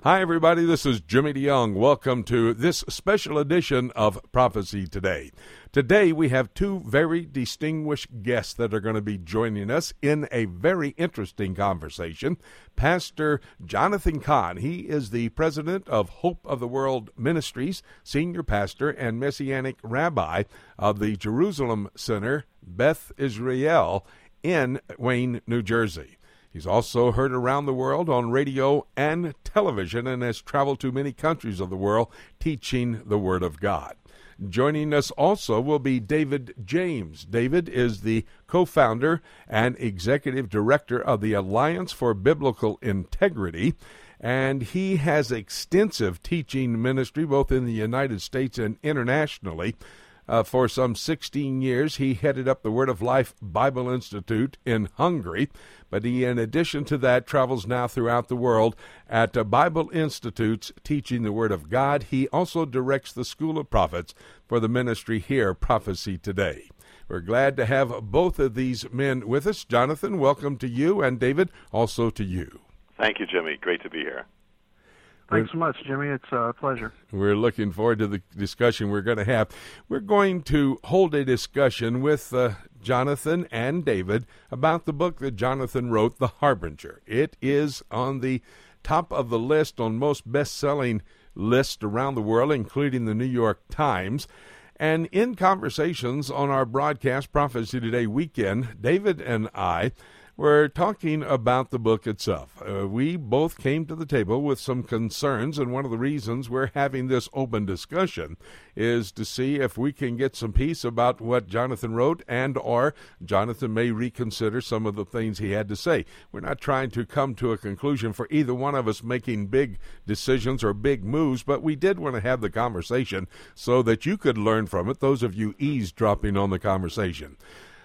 Hi, everybody. This is Jimmy DeYoung. Welcome to this special edition of Prophecy Today. Today, we have two very distinguished guests that are going to be joining us in a very interesting conversation. Pastor Jonathan Cahn. He is the president of Hope of the World Ministries, senior pastor and messianic rabbi of the Jerusalem Center, Beth Israel, in Wayne, New Jersey. He's also heard around the world on radio and television and has traveled to many countries of the world teaching the Word of God. Joining us also will be David James. David is the co-founder and executive director of the Alliance for Biblical Integrity, and he has extensive teaching ministry both in the United States and internationally. For some 16 years, he headed up the Word of Life Bible Institute in Hungary, but he, in addition to that, travels now throughout the world at Bible Institutes teaching the Word of God. He also directs the School of Prophets for the ministry here, Prophecy Today. We're glad to have both of these men with us. Jonathan, welcome to you, and David, also to you. Thank you, Jimmy. Great to be here. Thanks so much, Jimmy. It's a pleasure. We're looking forward to the discussion we're going to have. We're going to hold a discussion with Jonathan and David about the book that Jonathan wrote, The Harbinger. It is on the top of the list on most best-selling lists around the world, including the New York Times. And in conversations on our broadcast, Prophecy Today weekend, David and I we're talking about the book itself. We both came to the table with some concerns, and one of the reasons we're having this open discussion is to see if we can get some peace about what Jonathan wrote, and or Jonathan may reconsider some of the things he had to say. We're not trying to come to a conclusion for either one of us making big decisions or big moves, but we did want to have the conversation so that you could learn from it, those of you eavesdropping on the conversation.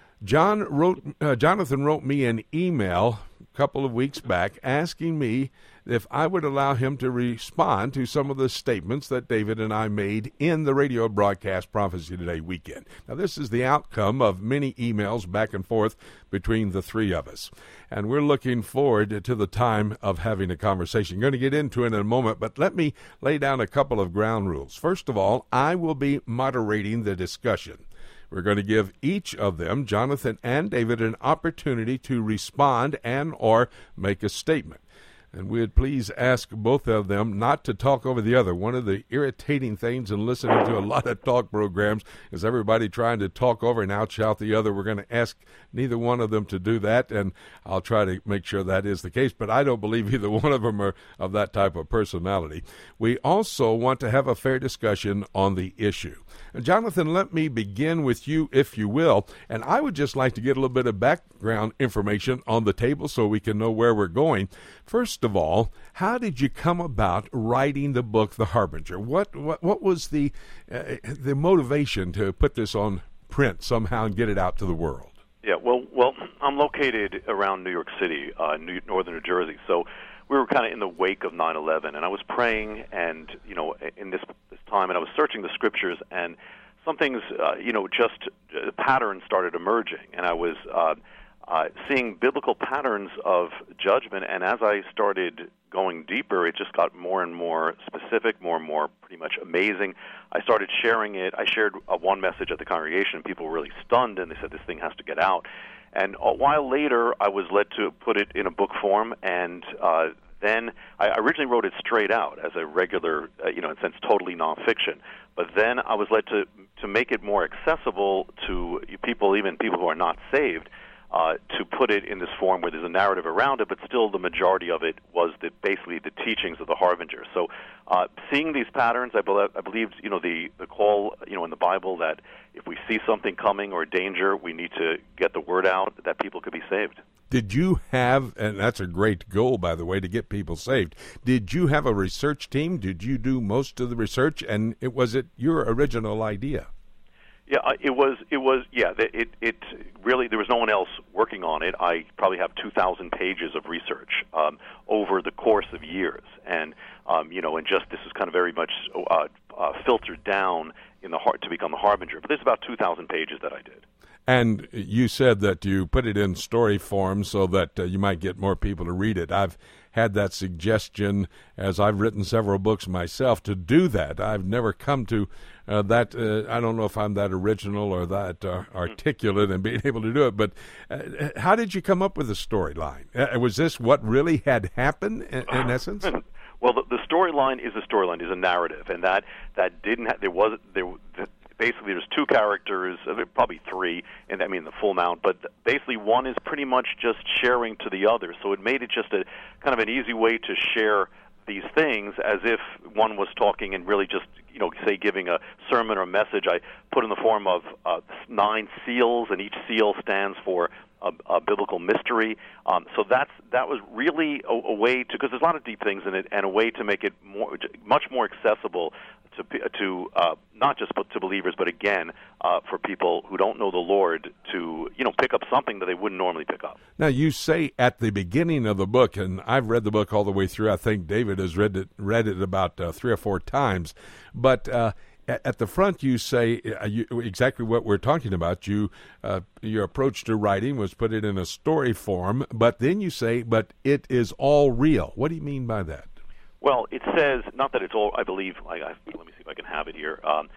Jonathan wrote me an email a couple of weeks back asking me if I would allow him to respond to some of the statements that David and I made in the radio broadcast Prophecy Today weekend. Now, this is the outcome of many emails back and forth between the three of us, and we're looking forward to the time of having a conversation. I'm going to get into it in a moment, but let me lay down a couple of ground rules. First of all, I will be moderating the discussion. We're going to give each of them, Jonathan and David, an opportunity to respond and or make a statement. And we'd please ask both of them not to talk over the other. One of the irritating things in listening to a lot of talk programs is everybody trying to talk over and out-shout the other. We're going to ask neither one of them to do that, and I'll try to make sure that is the case. But I don't believe either one of them are of that type of personality. We also want to have a fair discussion on the issue. And Jonathan, let me begin with you, if you will. And I would just like to get a little bit of background information on the table so we can know where we're going. First of all, how did you come about writing the book, The Harbinger? What was the motivation to put this on print somehow and get it out to the world? Yeah, well, I'm located around New York City, northern New Jersey, so we were kind of in the wake of 9/11, and I was praying, and in this time, and I was searching the scriptures, and some things, just patterns started emerging, and I was seeing biblical patterns of judgment, and as I started going deeper, it just got more and more specific, more and more pretty much amazing. I started sharing it. I shared one message at the congregation, and people were really stunned, and they said, this thing has to get out. And a while later, I was led to put it in a book form, and then I originally wrote it straight out as a regular, in a sense, totally nonfiction. But then I was led to make it more accessible to people, even people who are not saved, to put it in this form where there's a narrative around it, but still the majority of it was basically the teachings of the Harbinger. So seeing these patterns, I believed, the call, in the Bible that if we see something coming or danger, we need to get the word out that people could be saved. Did you have, and that's a great goal, by the way, to get people saved, did you have a research team? Did you do most of the research, and was it your original idea? Yeah, it was. Yeah, it really, there was no one else working on it. I probably have 2,000 pages of research over the course of years, and and just this is kind of very much filtered down in the heart to become the Harbinger. But there's about 2,000 pages that I did. And you said that you put it in story form so that you might get more people to read it. I've had that suggestion, as I've written several books myself, to do that. I've never come to that. I don't know if I'm that original or that articulate in being able to do it, but how did you come up with the storyline? Was this what really had happened in essence? Well, the storyline is a narrative, and that didn't basically there's two characters, probably three, and I mean the full amount, but basically one is pretty much just sharing to the other. So it made it just a kind of an easy way to share these things as if one was talking and really just, say giving a sermon or a message. I put in the form of 9 seals, and each seal stands for a biblical mystery. So that was really a way to, because there's a lot of deep things in it, and a way to make it much more accessible to not just to believers, but again for people who don't know the Lord to pick up something that they wouldn't normally pick up. Now you say at the beginning of the book, and I've read the book all the way through. I think David has read it about 3 or 4 times, but at the front you say exactly what we're talking about. Your approach to writing was put it in a story form, but then you say, but it is all real. What do you mean by that? Well, it says, not that it's all, I believe, let me see if I can have it here.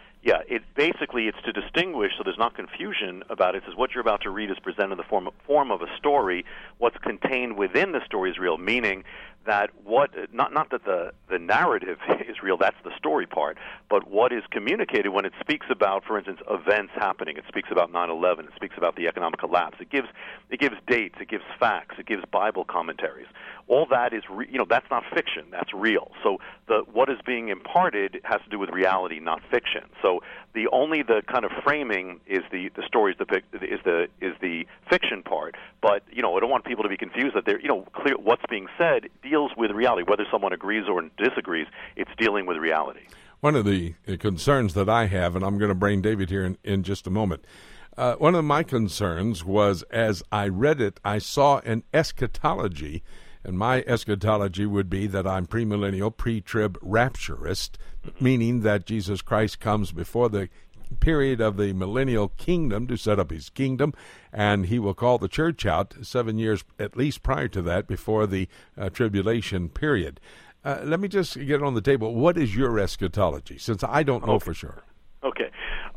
It's to distinguish so there's not confusion about it. It says what you're about to read is presented in the form of a story. What's contained within the story is real, meaning that not that the narrative is real, that's the story part, but what is communicated when it speaks about, for instance, events happening. It speaks about 9/11. It speaks about the economic collapse. It gives dates. It gives facts. It gives Bible commentaries. All that is, that's not fiction. That's real. So what is being imparted has to do with reality, not fiction. So the kind of framing is the stories is the fiction part. But I don't want people to be confused that they're clear what's being said deals with reality. Whether someone agrees or disagrees, it's dealing with reality. One of the concerns that I have, and I'm going to bring David here in just a moment. One of my concerns was, as I read it, I saw an eschatology. And my eschatology would be that I'm premillennial, pre-trib rapturist, meaning that Jesus Christ comes before the period of the millennial kingdom to set up his kingdom, and he will call the church out 7 years at least prior to that, before the tribulation period. Let me just get on the table. What is your eschatology, since I don't know for sure? Okay.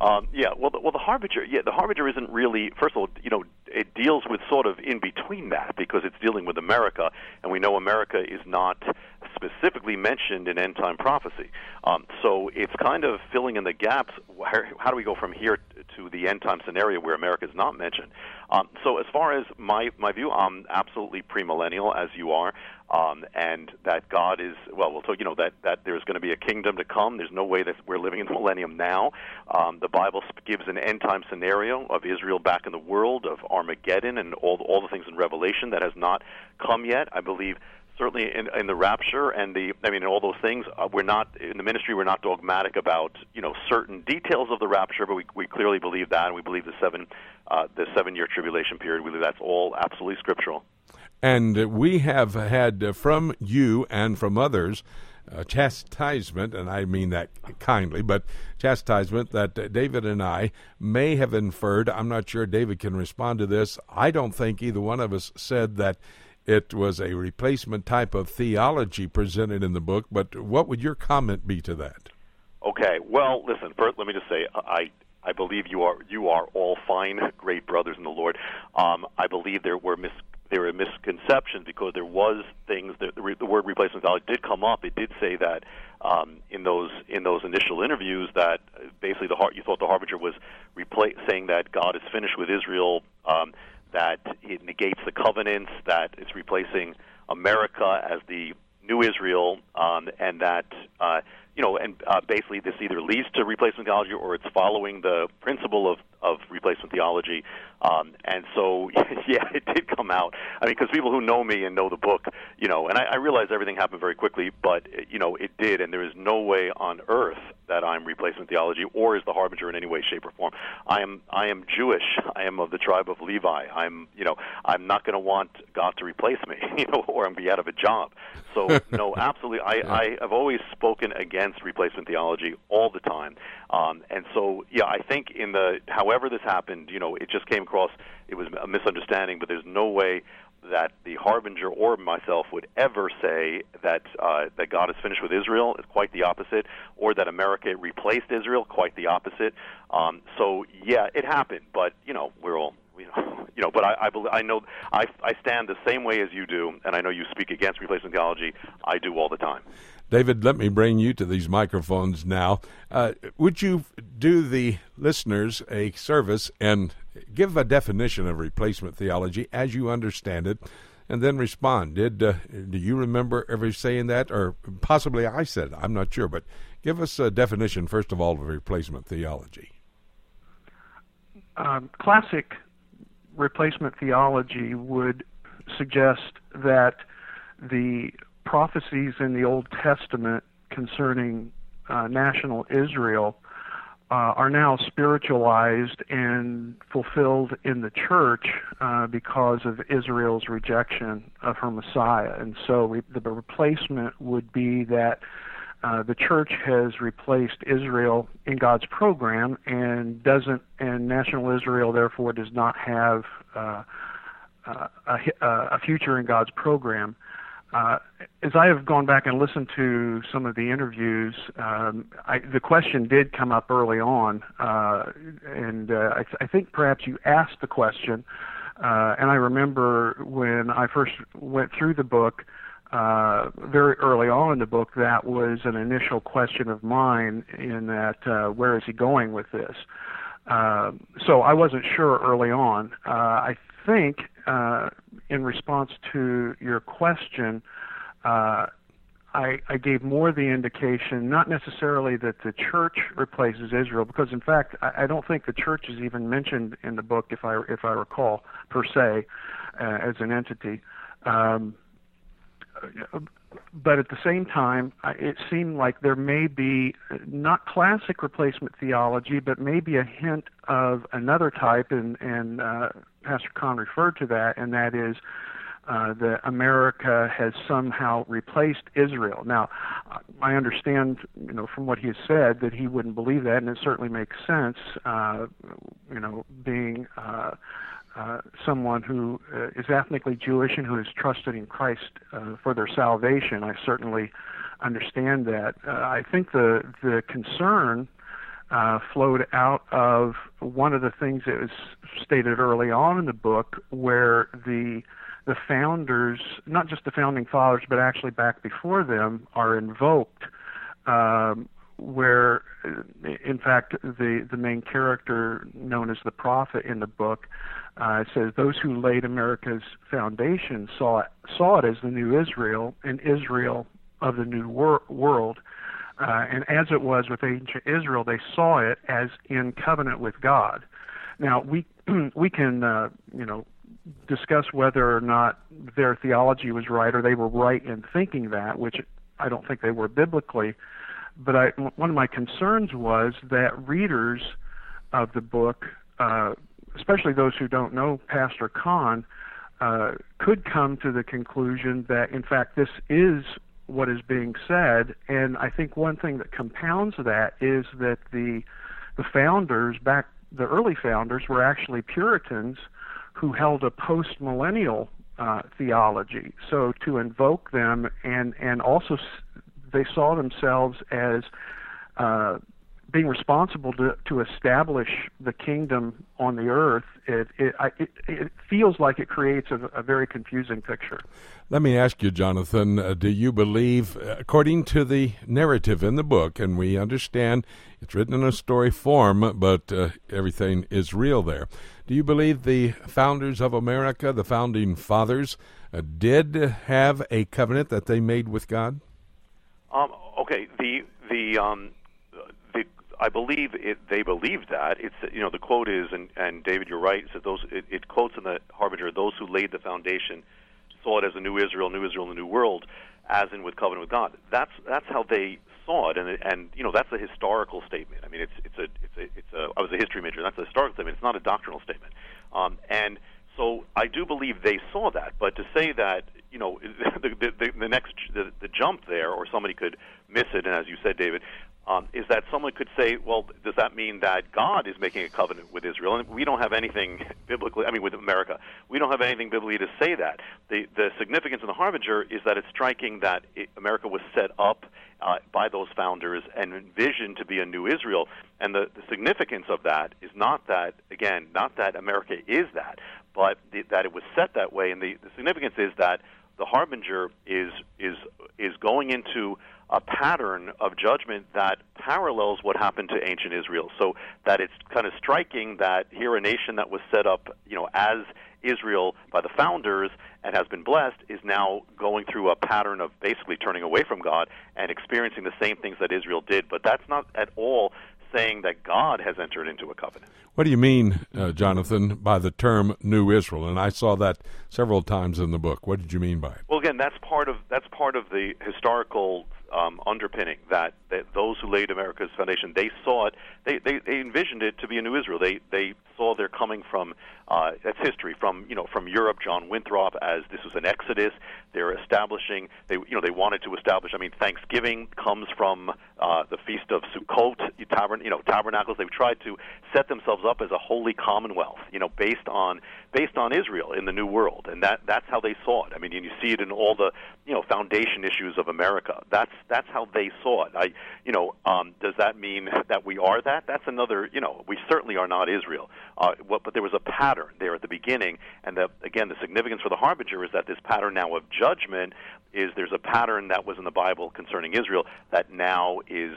The Harbinger. Yeah, the Harbinger isn't really. First of all, it deals with sort of in between that, because it's dealing with America, and we know America is not specifically mentioned in end-time prophecy. So it's kind of filling in the gaps. How do we go from here to the end-time scenario where America is not mentioned? So as far as my view, I'm absolutely premillennial, as you are. And that God is, we'll talk, that there's going to be a kingdom to come. There's no way that we're living in the millennium now. The Bible gives an end-time scenario of Israel back in the world, of Armageddon, and all the things in Revelation that has not come yet. I believe certainly in the rapture and all those things. We're not in the ministry. We're not dogmatic about certain details of the rapture, but we clearly believe that, and we believe the 7-year tribulation period. We believe that's all absolutely scriptural. And we have had from you and from others chastisement, and I mean that kindly, but chastisement that David and I may have inferred. I'm not sure David can respond to this. I don't think either one of us said that it was a replacement type of theology presented in the book, but what would your comment be to that? Okay, well, listen, first let me just say, I believe you are all fine, great brothers in the Lord. I believe there were misconceptions, because there was things that the word replacement theology did come up. It did say that in those initial interviews that basically you thought the Harbinger was saying that God is finished with Israel, that it negates the covenants, that it's replacing America as the new Israel, and that basically this either leads to replacement theology or it's following the principle of replacement theology. And so, yeah, it did come out. I mean, because people who know me and know the book, and I realize everything happened very quickly, but, it did, and there is no way on earth that I'm replacement theology or is the Harbinger in any way, shape, or form. I am Jewish. I am of the tribe of Levi. I'm not going to want God to replace me, or I'm going to be out of a job. So, no, absolutely. I have always spoken against replacement theology all the time. And so, yeah, I think however this happened, it just came across, it was a misunderstanding, but there's no way that the Harbinger or myself would ever say that that God is finished with Israel. It's quite the opposite, or that America replaced Israel. Quite the opposite. So yeah, it happened, but we're all. But I know I stand the same way as you do, and I know you speak against replacement theology. I do all the time. David, let me bring you to these microphones now. Would you do the listeners a service and give a definition of replacement theology as you understand it, and then respond? Do you remember ever saying that, or possibly I said it? I'm not sure, but give us a definition, first of all, of replacement theology. Classic replacement theology would suggest that the prophecies in the Old Testament concerning national Israel are now spiritualized and fulfilled in the church because of Israel's rejection of her Messiah. And so the replacement would be that the church has replaced Israel in God's program and national Israel therefore does not have a future in God's program. As I have gone back and listened to some of the interviews, the question did come up early on, and I think perhaps you asked the question, and I remember when I first went through the book, very early on in the book, that was an initial question of mine in that, where is he going with this? So I wasn't sure early on. I think in response to your question, I gave more the indication, not necessarily that the church replaces Israel, because in fact I don't think the church is even mentioned in the book, if I recall, per se, as an entity. But at the same time, it seemed like there may be not classic replacement theology, but maybe a hint of another type, and Pastor Kahn referred to that, and that is that America has somehow replaced Israel. Now, I understand, from what he has said, that he wouldn't believe that, and it certainly makes sense, being someone who is ethnically Jewish and who has trusted in Christ for their salvation. I certainly understand that. I think the concern flowed out of one of the things that was stated early on in the book, where the founders, not just the founding fathers, but actually back before them, are invoked, where, in fact, the main character known as the prophet in the book says, those who laid America's foundation saw it as the new Israel, and Israel of the new world. And as it was with ancient Israel, they saw it as in covenant with God. Now, we can, discuss whether or not their theology was right, or they were right in thinking that, which I don't think they were biblically. But one of my concerns was that readers of the book, especially those who don't know Pastor Kahn, could come to the conclusion that, in fact, this is what is being said. And I think one thing that compounds that is that the founders, the early founders, were actually Puritans who held a post-millennial theology. So to invoke them, and also they saw themselves as being responsible to establish the kingdom on the earth, it feels like it creates a very confusing picture. Let me ask you, Jonathan, do you believe, according to the narrative in the book, and we understand it's written in a story form, but everything is real there, do you believe the founders of America, the founding fathers, did have a covenant that they made with God? Okay, I believe they believed that. It's the quote is, and David, you're right. So it quotes in the Harbinger, those who laid the foundation saw it as a new Israel in the new world, as in with covenant with God. That's how they saw it, and that's a historical statement. I mean, I was a history major. That's a historical statement. It's not a doctrinal statement, and so I do believe they saw that. But to say that the jump there, or somebody could miss it, and as you said, David, is that someone could say, well, does that mean that God is making a covenant with Israel? And we don't have anything biblically, with America, we don't have anything biblically to say that. The significance of the Harbinger is that it's striking that America was set up by those founders and envisioned to be a new Israel. And the significance of that is not that America is that, but that it was set that way. And the significance is that the Harbinger is going into a pattern of judgment that parallels what happened to ancient Israel. So that it's kind of striking that here a nation that was set up, as Israel by the founders and has been blessed is now going through a pattern of basically turning away from God and experiencing the same things that Israel did. But that's not at all saying that God has entered into a covenant. What do you mean, Jonathan, by the term New Israel? And I saw that several times in the book. What did you mean by it? Well, again, that's part of the historical underpinning that those who laid America's foundation, they saw it, they envisioned it to be a new Israel. They saw they're coming from that's history from Europe. John Winthrop, as this was an exodus, they're establishing. They wanted to establish. Thanksgiving comes from the feast of Sukkot, tabernacles. They tried to set themselves up as a holy commonwealth, based on Israel in the New World, and that's how they saw it. And you see it in all the foundation issues of America. That's how they saw it. Does that mean that we are that? That's another. We certainly are not Israel. But there was a pattern there at the beginning, and the significance for the Harbinger is that this pattern now of judgment is there's a pattern that was in the Bible concerning Israel that now is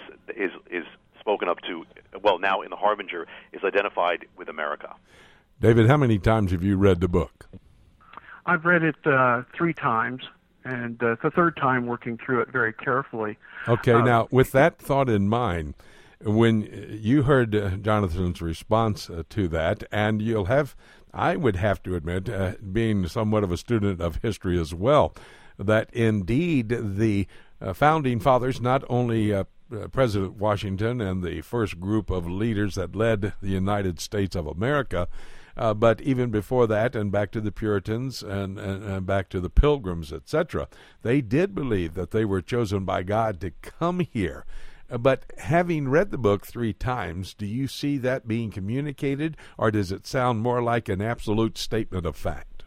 spoken up to. Well, now in the Harbinger is identified with America. David, how many times have you read the book? I've read it 3 times, and the third time working through it very carefully. Okay, now with that thought in mind, when you heard Jonathan's response to that, and you'll have, I would have to admit, being somewhat of a student of history as well, that indeed the founding fathers, not only President Washington and the first group of leaders that led the United States of America, but even before that and back to the Puritans and back to the Pilgrims, etc., they did believe that they were chosen by God to come here. But having read the book 3 times, do you see that being communicated, or does it sound more like an absolute statement of fact?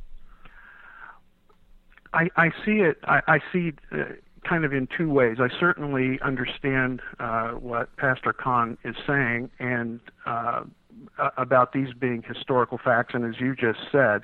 I see it. I see kind of in 2 ways. I certainly understand what Pastor Kahn is saying, and about these being historical facts, and as you just said,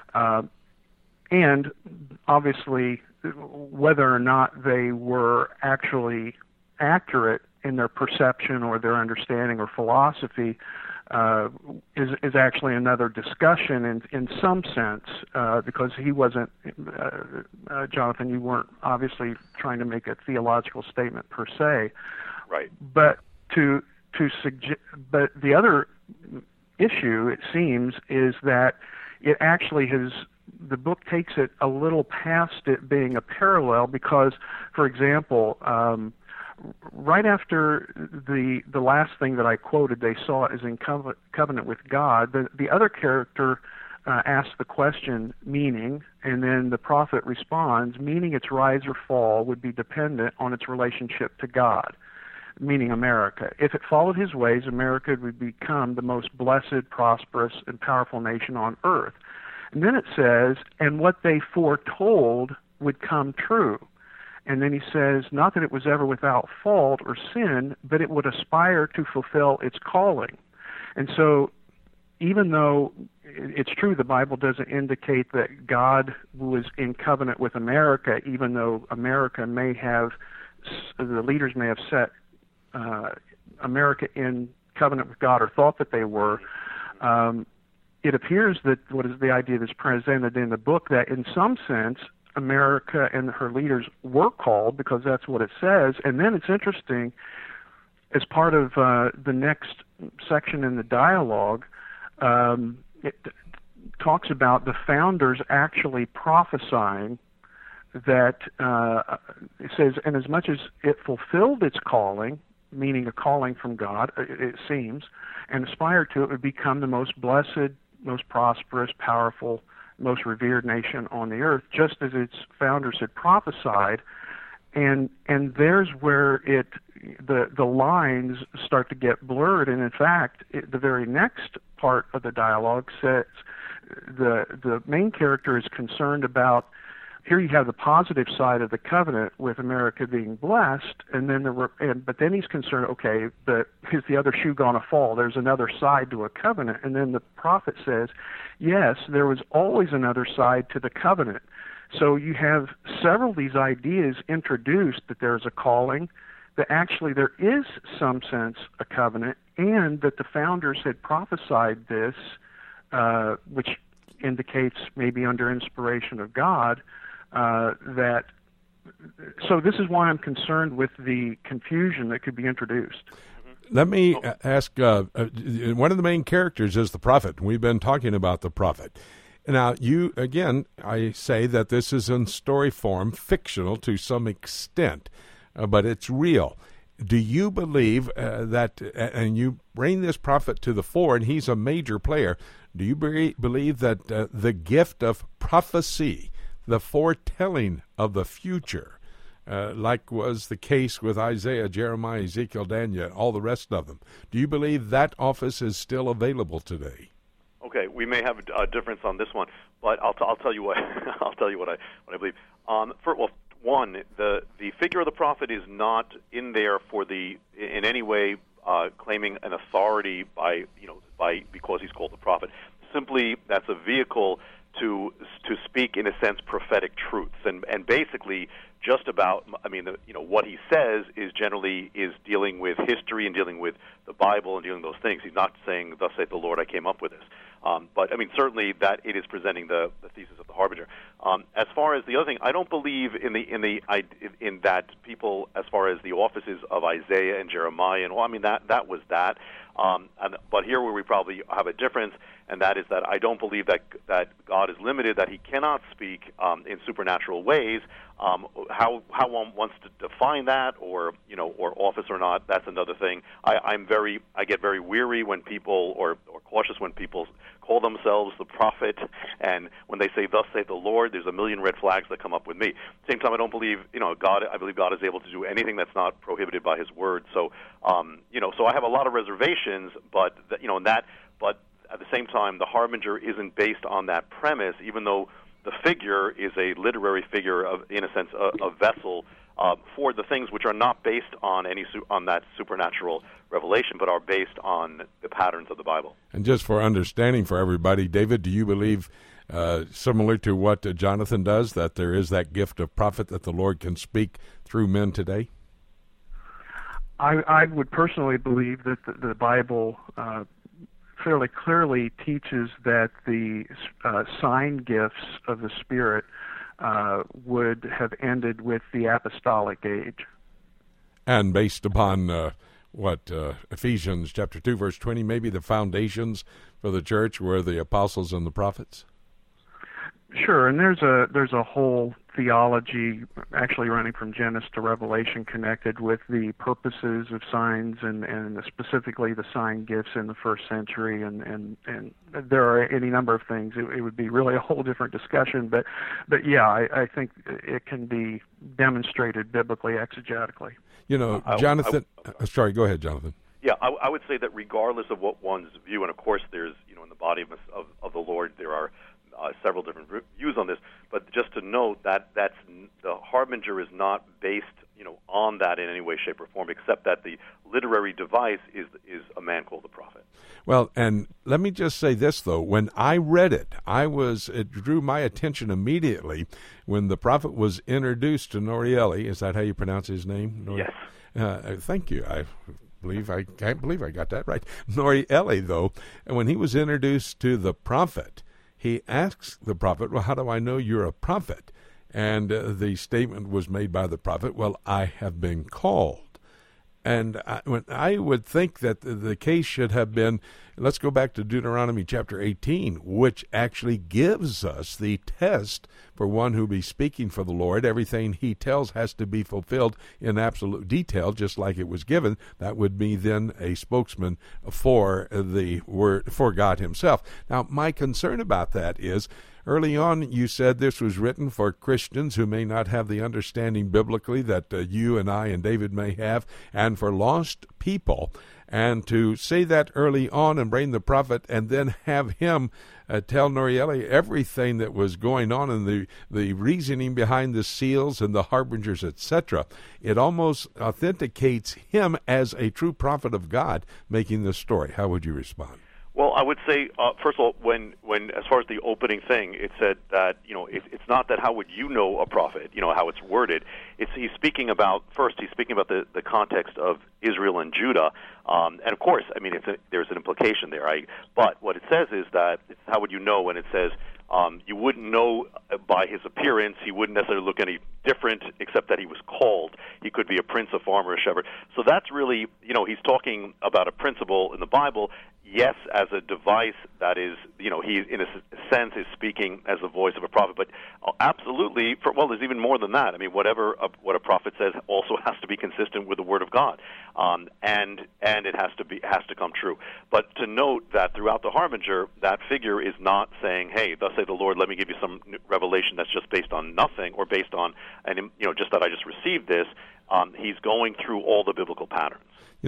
and obviously whether or not they were actually accurate in their perception or their understanding or philosophy is actually another discussion in some sense, because he wasn't, Jonathan, you weren't obviously trying to make a theological statement per se. Right. But but the other issue, it seems, is that it actually the book takes it a little past it being a parallel, because, for example, right after the last thing that I quoted, they saw it as in covenant with God, the other character asks the question, meaning, and then the prophet responds, meaning its rise or fall would be dependent on its relationship to God, meaning America. If it followed his ways, America would become the most blessed, prosperous, and powerful nation on earth. And then it says, and what they foretold would come true. And then he says, not that it was ever without fault or sin, but it would aspire to fulfill its calling. And so even though it's true the Bible doesn't indicate that God was in covenant with America, even though America the leaders may have set America in covenant with God or thought that they were, it appears that what is the idea that's presented in the book, that in some sense America and her leaders were called, because that's what it says. And then it's interesting, as part of the next section in the dialogue, it talks about the founders actually prophesying that, it says, and as much as it fulfilled its calling, meaning a calling from God, it seems, and aspired to it, would become the most blessed, most prosperous, powerful, most revered nation on the earth, just as its founders had prophesied. And there's where it the lines start to get blurred. And in fact, the very next part of the dialogue says the main character is concerned about. Here you have the positive side of the covenant with America being blessed, and then but then he's concerned, okay, but is the other shoe going to fall? There's another side to a covenant. And then the prophet says, yes, there was always another side to the covenant. So you have several of these ideas introduced, that there's a calling, that actually there is some sense a covenant, and that the founders had prophesied this, which indicates maybe under inspiration of God, so this is why I'm concerned with the confusion that could be introduced. Let me ask, one of the main characters is the prophet. We've been talking about the prophet. Now, I say that this is in story form, fictional to some extent, but it's real. Do you believe that, and you bring this prophet to the fore, and he's a major player, do you believe that the gift of prophecy, the foretelling of the future, like was the case with Isaiah, Jeremiah, Ezekiel, Daniel, all the rest of them, do you believe that office is still available today? Okay, we may have a difference on this one, but I'll tell you what I'll tell you what I believe. One, the figure of the prophet is not in there in any way claiming an authority because he's called the prophet. Simply, that's a vehicle to speak, in a sense, prophetic truths, and basically just about, what he says is dealing with history and dealing with the Bible and dealing with those things. He's not saying, "Thus saith the Lord, I came up with this." But certainly that it is presenting the thesis of the Harbinger. As far as the other thing, I don't believe in that people, as far as the offices of Isaiah and Jeremiah, and that was that. But here where we probably have a difference, and that is that I don't believe that God is limited, that He cannot speak in supernatural ways. How one wants to define that, or office or not, that's another thing. I get very weary when people, or cautious when people call themselves the prophet, and when they say, "Thus saith the Lord," there's a million red flags that come up with me. At the same time, I don't believe, God. I believe God is able to do anything that's not prohibited by His word. So, so I have a lot of reservations, but but at the same time, the Harbinger isn't based on that premise, even though the figure is a literary figure of, in a sense, a vessel for the things which are not based on on that supernatural revelation, but are based on the patterns of the Bible. And just for understanding for everybody, David, do you believe, similar to what Jonathan does, that there is that gift of prophet that the Lord can speak through men today? I would personally believe that the Bible fairly clearly teaches that the sign gifts of the Spirit would have ended with the apostolic age. And based upon Ephesians chapter 2, verse 20, maybe the foundations for the church were the apostles and the prophets? Sure, and there's a whole theology actually running from Genesis to Revelation connected with the purposes of signs and specifically the sign gifts in the first century, and there are any number of things. It would be really a whole different discussion, but yeah, I think it can be demonstrated biblically, exegetically. Jonathan, sorry, go ahead, Jonathan. Yeah, I would say that regardless of what one's view, and of course there's, in the body of the Lord, there are several different views on this, but just to note that the Harbinger is not based, on that in any way, shape, or form, except that the literary device is a man called the prophet. Well, and let me just say this, though. When I read it, it drew my attention immediately when the prophet was introduced to Norieli. Is that how you pronounce his name? Yes. Thank you. I can't believe I got that right. Norieli, though, and when he was introduced to the prophet, he asks the prophet, "Well, how do I know you're a prophet?" And the statement was made by the prophet, "Well, I have been called." And I would think that the case should have been, let's go back to Deuteronomy chapter 18, which actually gives us the test for one who be speaking for the Lord. Everything he tells has to be fulfilled in absolute detail, just like it was given. That would be then a spokesman for the word, for God himself. Now, my concern about that is, Early on, you said this was written for Christians who may not have the understanding biblically that you and I and David may have, and for lost people. And to say that early on and bring the prophet and then have him tell Norieli everything that was going on and the reasoning behind the seals and the harbingers, etc., it almost authenticates him as a true prophet of God making the story. How would you respond? Well, I would say, first of all, when as far as the opening thing, it said that, it's not that how would you know a prophet, how it's worded. He's speaking about the context of Israel and Judah. And of course, I mean, there's an implication there. But what it says is that, how would you know when it says, you wouldn't know by his appearance. He wouldn't necessarily look any different, except that he was called. He could be a prince, a farmer, a shepherd. So that's really, he's talking about a principle in the Bible, yes, as a device that is, he in a sense is speaking as the voice of a prophet, but absolutely, there's even more than that. I mean, what a prophet says also has to be consistent with the Word of God, and it has to come true. But to note that throughout the Harbinger, that figure is not saying, "Hey, thus say the Lord, let me give you some revelation that's just based on nothing or based on, just that I just received this." He's going through all the biblical patterns.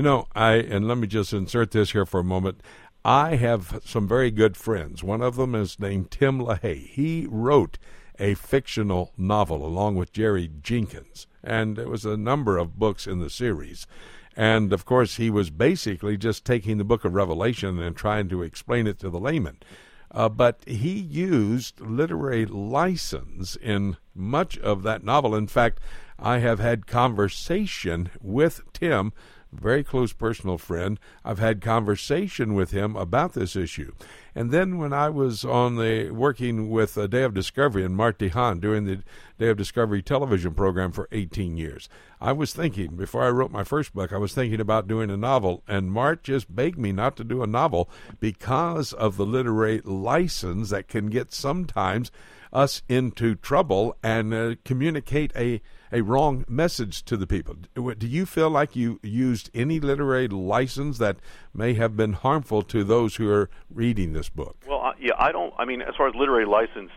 And let me just insert this here for a moment. I have some very good friends. One of them is named Tim LaHaye. He wrote a fictional novel along with Jerry Jenkins, and there was a number of books in the series. And, of course, he was basically just taking the book of Revelation and trying to explain it to the layman. But he used literary license in much of that novel. In fact, I have had conversation with Tim, very close personal friend. I've had conversation with him about this issue. And then when I was working with Day of Discovery and Mart DeHaan doing the Day of Discovery television program for 18 years, I was thinking, before I wrote my first book, I was thinking about doing a novel, and Mart just begged me not to do a novel because of the literary license that can get sometimes us into trouble and communicate a wrong message to the people. Do you feel like you used any literary license that may have been harmful to those who are reading this book? Well, I don't. I mean, as far as literary license,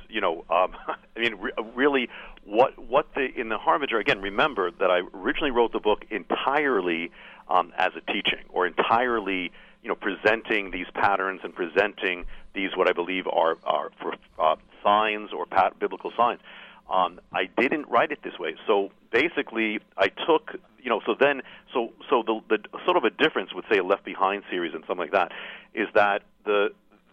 really, in the Harbinger, again, remember that I originally wrote the book entirely as a teaching, or entirely, presenting these patterns and presenting these what I believe are for signs or biblical signs. I didn't write it this way. So basically, I took, so the sort of a difference with, say, a Left Behind series and something like that, is that the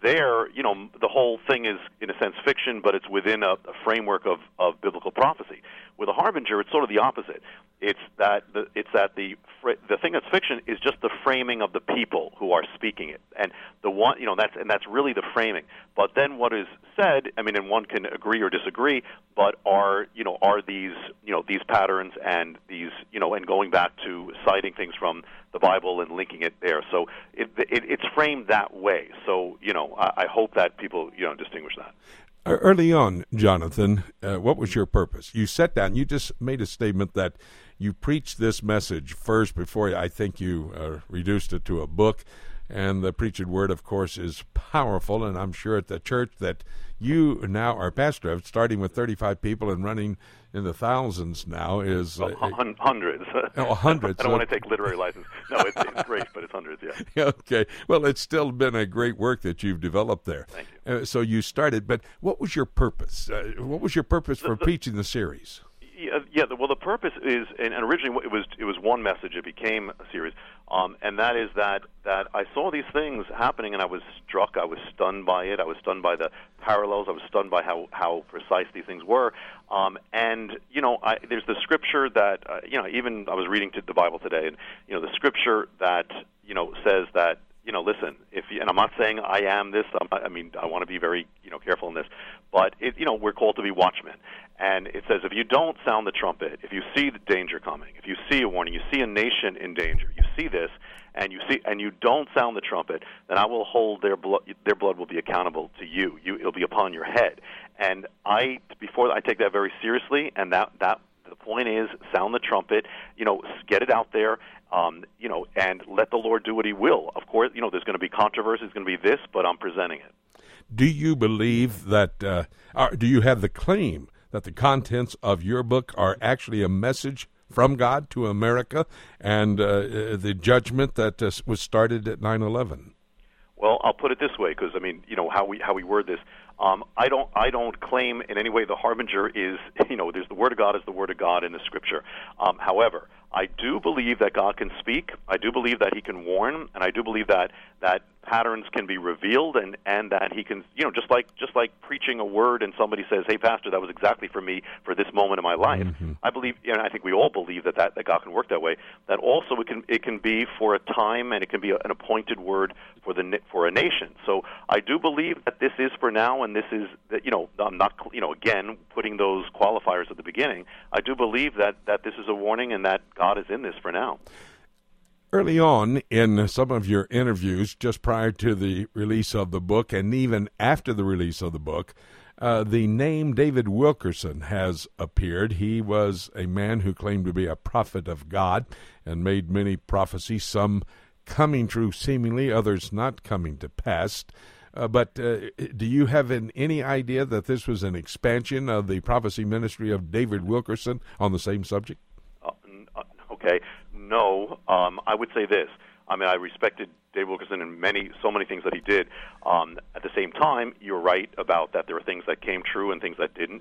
whole thing is, in a sense, fiction, but it's within a framework of biblical prophecy. With a Harbinger, it's sort of the opposite. It's that the thing that's fiction is just the framing of the people who are speaking it, and that's really the framing. But then what is said, and one can agree or disagree, but are these patterns and these and going back to citing things from the Bible and linking it there. So it's framed that way. So I hope that people distinguish that. Early on, Jonathan, what was your purpose? You sat down, you just made a statement that you preached this message first before I think you reduced it to a book. And the preached word, of course, is powerful. And I'm sure at the church that you now are pastor of, starting with 35 people and running in the thousands now, is... hundreds. Hundreds. I don't want to take literary license. No, it's great, but it's hundreds, yeah. Okay. Well, it's still been a great work that you've developed there. Thank you. So you started, but what was your purpose? What was your purpose for preaching the series? Yeah. Well, the purpose is, and originally it was one message. It became a series, and that is that I saw these things happening, and I was struck. I was stunned by it. I was stunned by the parallels. I was stunned by how precise these things were. There's the scripture that even I was reading the Bible today, and the scripture that says that. Listen, and I'm not saying I am this. I want to be very, careful in this. But we're called to be watchmen, and it says if you don't sound the trumpet, if you see the danger coming, if you see a warning, you see a nation in danger, you see this, and you don't sound the trumpet, then I will hold their blood. Their blood will be accountable to you. It'll be upon your head. And I take that very seriously, and that the point is sound the trumpet. Get it out there. And let the Lord do what He will. Of course, there's going to be controversy, there's going to be this, but I'm presenting it. Do you believe that, do you have the claim that the contents of your book are actually a message from God to America and the judgment that was started at 9/11? Well, I'll put it this way, because I mean, how we word this. I don't claim in any way the Harbinger is, there's the Word of God is the Word of God in the Scripture. However, I do believe that God can speak. I do believe that He can warn, and I do believe that patterns can be revealed, and that He can, just like preaching a word, and somebody says, "Hey, Pastor, that was exactly for me for this moment in my life." Mm-hmm. I believe, and I think we all believe that God can work that way. That also it can be for a time, and it can be an appointed word for a nation. So I do believe that this is for now, and this is that I'm not again putting those qualifiers at the beginning. I do believe that this is a warning, and that God is in this for now. Early on in some of your interviews, just prior to the release of the book and even after the release of the book, the name David Wilkerson has appeared. He was a man who claimed to be a prophet of God and made many prophecies, some coming true seemingly, others not coming to pass. But do you have any idea that this was an expansion of the prophecy ministry of David Wilkerson on the same subject? Okay. No, I would say this. I mean, I respected Dave Wilkerson in so many things that he did. At the same time, you're right about that there are things that came true and things that didn't.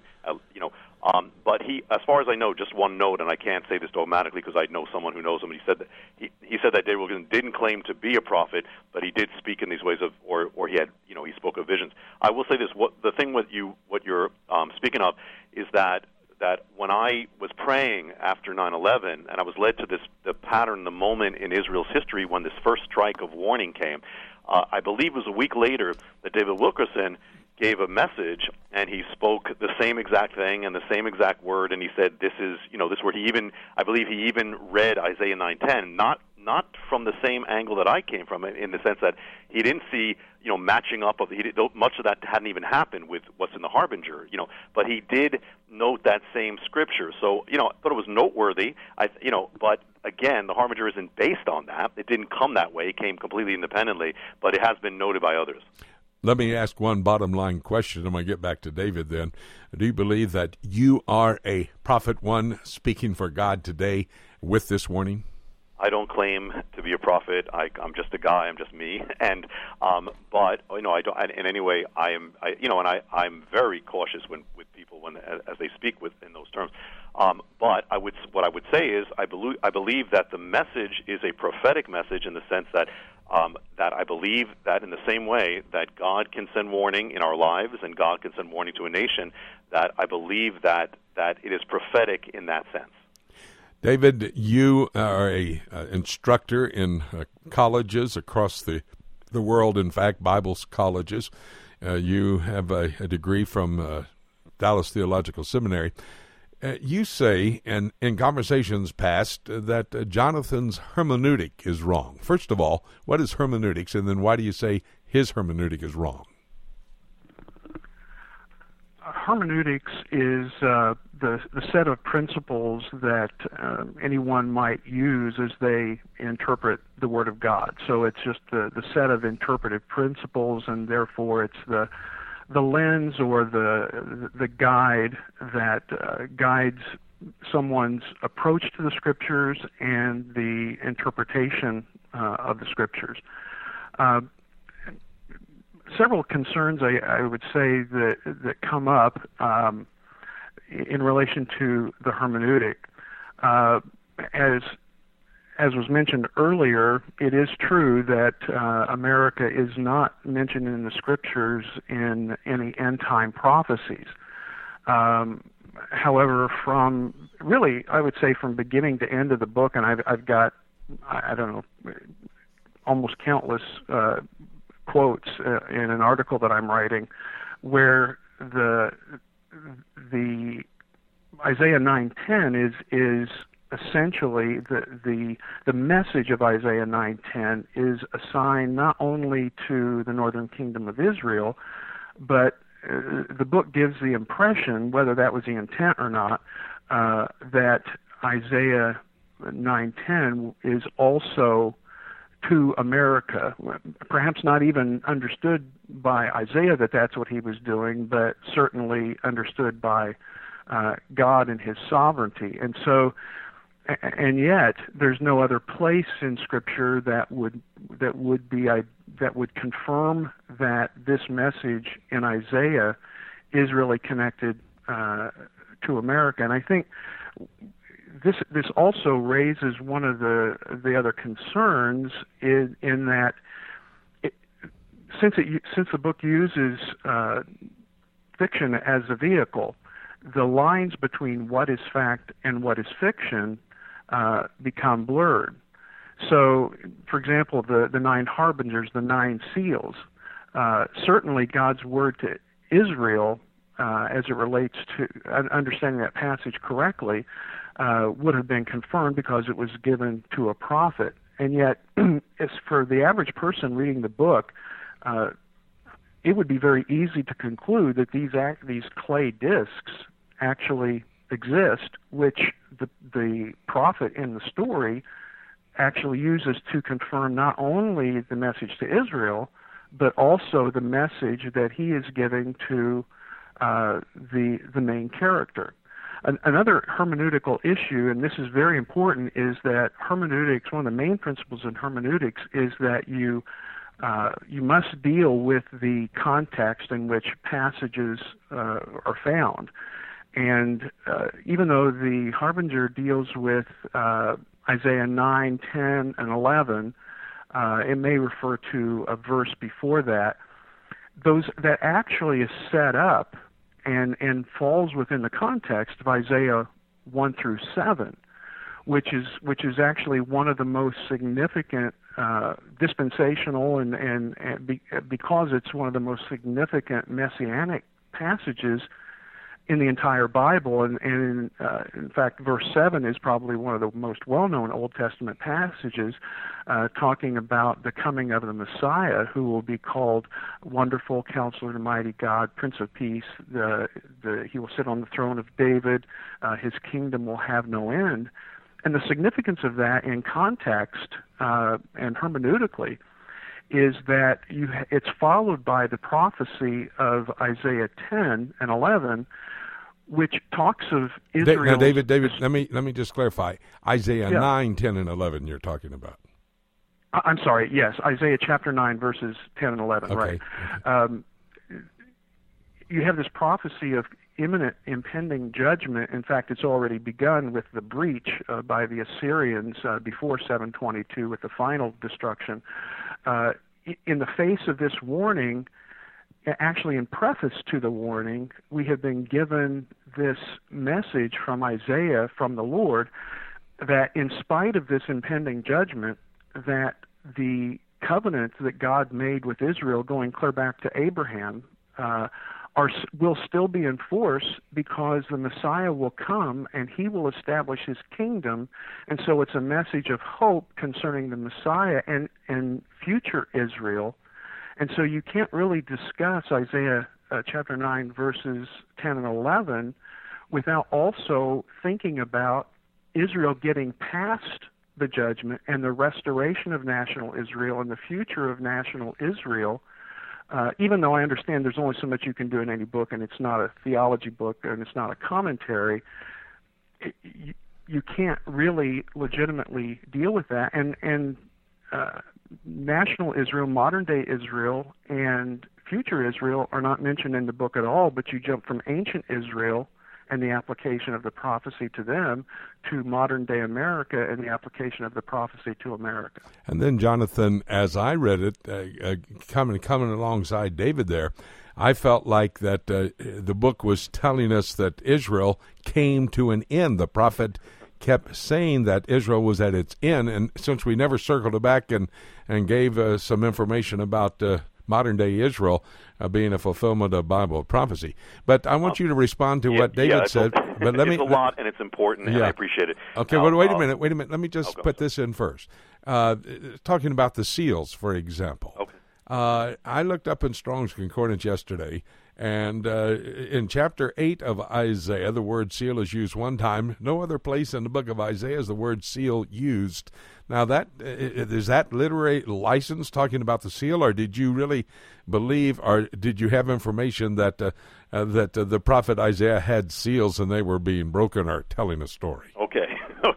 But he, as far as I know, just one note, and I can't say this dogmatically because I know someone who knows him. He said that he said that Dave Wilkerson didn't claim to be a prophet, but he did speak in these ways of, or he had, he spoke of visions. I will say this: what you're speaking of is that when I was praying after 9/11, and I was led to the pattern, the moment in Israel's history when this first strike of warning came, I believe it was a week later that David Wilkerson gave a message, and he spoke the same exact thing and the same exact word, and he said, this is, this word. I believe he even read Isaiah 9:10, not from the same angle that I came from, in the sense that he didn't see, matching up of much of that hadn't even happened with what's in the Harbinger, but he did note that same scripture. So, I thought it was noteworthy. But again, the Harbinger isn't based on that. It didn't come that way. It came completely independently, but it has been noted by others. Let me ask one bottom line question. I'm going to get back to David then. Do you believe that you are a prophet one speaking for God today with this warning? I don't claim to be a prophet. I'm just a guy. I'm just me. And but I don't. In any way, I'm very cautious with people as they speak in those terms. But what I would say is I believe that the message is a prophetic message in the sense that I believe that in the same way that God can send warning in our lives and God can send warning to a nation, that I believe that it is prophetic in that sense. David, you are a instructor in colleges across the world, in fact, Bible colleges. You have a degree from Dallas Theological Seminary. You say, in conversations past, that Jonathan's hermeneutic is wrong. First of all, what is hermeneutics, and then why do you say his hermeneutic is wrong? Hermeneutics is the set of principles that anyone might use as they interpret the Word of God. So it's just the set of interpretive principles, and therefore it's the lens or the guide that guides someone's approach to the Scriptures and the interpretation of the Scriptures. Several concerns I would say that come up in relation to the hermeneutic. As was mentioned earlier, it is true that America is not mentioned in the Scriptures in any end-time prophecies. However, from really, I would say from beginning to end of the book, and I've got, I don't know, almost countless quotes in an article that I'm writing, where the Isaiah 9:10 is essentially the message of Isaiah 9:10 is assigned not only to the northern kingdom of Israel, but the book gives the impression, whether that was the intent or not, that Isaiah 9:10 is also to America. Perhaps not even understood by Isaiah that that's what he was doing, but certainly understood by God and his sovereignty. And so, and yet there's no other place in Scripture that would confirm that this message in Isaiah is really connected to America. And I think this also raises one of the other concerns in that since the book uses fiction as a vehicle, the lines between what is fact and what is fiction become blurred. So, for example, the 9 harbingers, the 9 seals, certainly God's word to Israel, as it relates to understanding that passage correctly, would have been confirmed because it was given to a prophet. And yet, as for the average person reading the book, it would be very easy to conclude that these clay discs actually exist, which the prophet in the story actually uses to confirm not only the message to Israel, but also the message that he is giving to the main character. Another hermeneutical issue, and this is very important, is that hermeneutics, one of the main principles in hermeneutics is that you must deal with the context in which passages are found. And even though the Harbinger deals with Isaiah 9, 10, and 11, it may refer to a verse before that. That actually is set up and falls within the context of Isaiah 1 through 7, which is actually one of the most significant dispensational and because it's one of the most significant messianic passages in the entire Bible, and in fact, verse 7 is probably one of the most well-known Old Testament passages, talking about the coming of the Messiah, who will be called Wonderful Counselor, Mighty God, Prince of Peace. He will sit on the throne of David. His kingdom will have no end. And the significance of that in context and hermeneutically is that it's followed by the prophecy of Isaiah 10 and 11, which talks of Israel. Now, David, let me just clarify. Isaiah 9, 10, and 11 you're talking about. I'm sorry, yes, Isaiah chapter 9, verses 10 and 11, okay. Right. You have this prophecy of imminent impending judgment. In fact, it's already begun with the breach by the Assyrians before 722 with the final destruction. In the face of this warning, actually in preface to the warning, we have been given this message from Isaiah, from the Lord, that in spite of this impending judgment, that the covenant that God made with Israel, going clear back to Abraham, will still be in force because the Messiah will come and he will establish his kingdom. And so it's a message of hope concerning the Messiah and future Israel. And so you can't really discuss Isaiah chapter 9, verses 10 and 11 without also thinking about Israel getting past the judgment and the restoration of national Israel and the future of national Israel. Even though I understand there's only so much you can do in any book, and it's not a theology book and it's not a commentary, you can't really legitimately deal with that. And national Israel, modern-day Israel, and future Israel are not mentioned in the book at all, but you jump from ancient Israel and the application of the prophecy to them to modern-day America and the application of the prophecy to America. And then, Jonathan, as I read it, coming alongside David there, I felt like that the book was telling us that Israel came to an end. The prophet kept saying that Israel was at its end, and since we never circled it back and gave some information about modern-day Israel being a fulfillment of Bible prophecy. But I want you to respond to what David said. But it's a lot, and it's important, and I appreciate it. Okay, well, wait a minute. Let me just put this in first. Talking about the seals, for example. Okay. I looked up in Strong's Concordance yesterday, And in chapter 8 of Isaiah, the word seal is used one time. No other place in the book of Isaiah is the word seal used. Now, is that literary license talking about the seal, or did you really believe, or did you have information that the prophet Isaiah had seals and they were being broken, or telling a story? Okay.